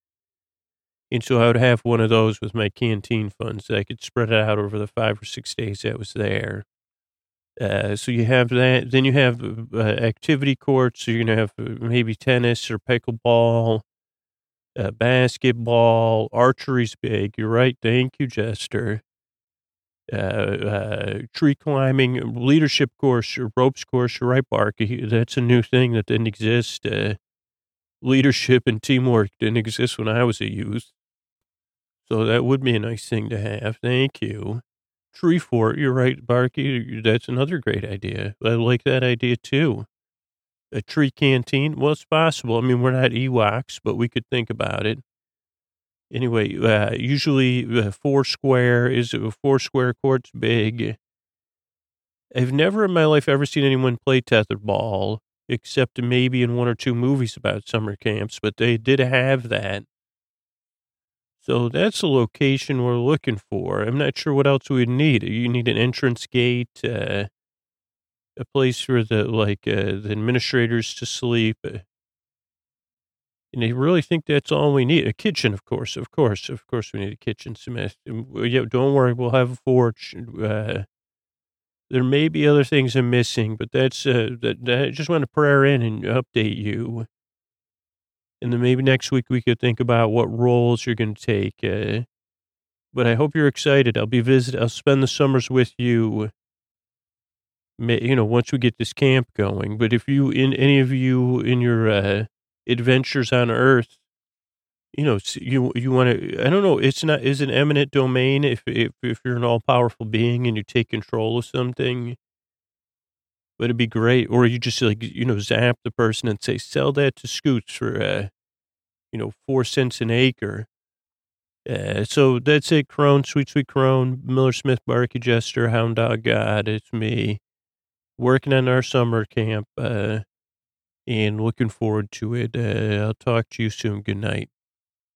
And so I would have one of those with my canteen funds. I could spread it out over the five or six days I was there. Uh, so you have that. Then you have uh, activity courts. So you're going to have uh, maybe tennis or pickleball, uh, basketball, archery's big. You're right. Thank you, Jester. Uh, uh, tree climbing, leadership course, or ropes course. You're right, Barky. That's a new thing that didn't exist. Uh, leadership and teamwork didn't exist when I was a youth. So that would be a nice thing to have. Thank you. Tree fort, you're right, Barky. That's another great idea. I like that idea too. A tree canteen. Well, it's possible. I mean, we're not Ewoks, but we could think about it. Anyway, uh, usually uh, four square is a four square court's big. I've never in my life ever seen anyone play tetherball, except maybe in one or two movies about summer camps, but they did have that. So that's the location we're looking for. I'm not sure what else we'd need. You need an entrance gate, uh, a place for the like uh, the administrators to sleep. Uh, and I really think that's all we need. A kitchen, of course, of course, of course, we need a kitchen, Smith. And, uh, yeah, don't worry, we'll have a porch. Uh, there may be other things I'm missing, but that's uh, that, that. I just want to prayer in and update you. And then maybe next week we could think about what roles you're going to take. Uh, But I hope you're excited. I'll be visit. I'll spend the summers with you. ma- You know, once we get this camp going. But if you, in any of you, in your uh, adventures on Earth, you know, s- you you want to. I don't know. It's not is an eminent domain. If if if you're an all powerful being and you take control of something, but it'd be great. Or you just like you know zap the person and say, sell that to Scoots for uh, you know four cents an acre. Uh, so that's it, Crone, Sweet Sweet Crone, Miller Smith, Barky Jester, Hound Dog God. It's me working on our summer camp uh, and looking forward to it. Uh, I'll talk to you soon. Good night.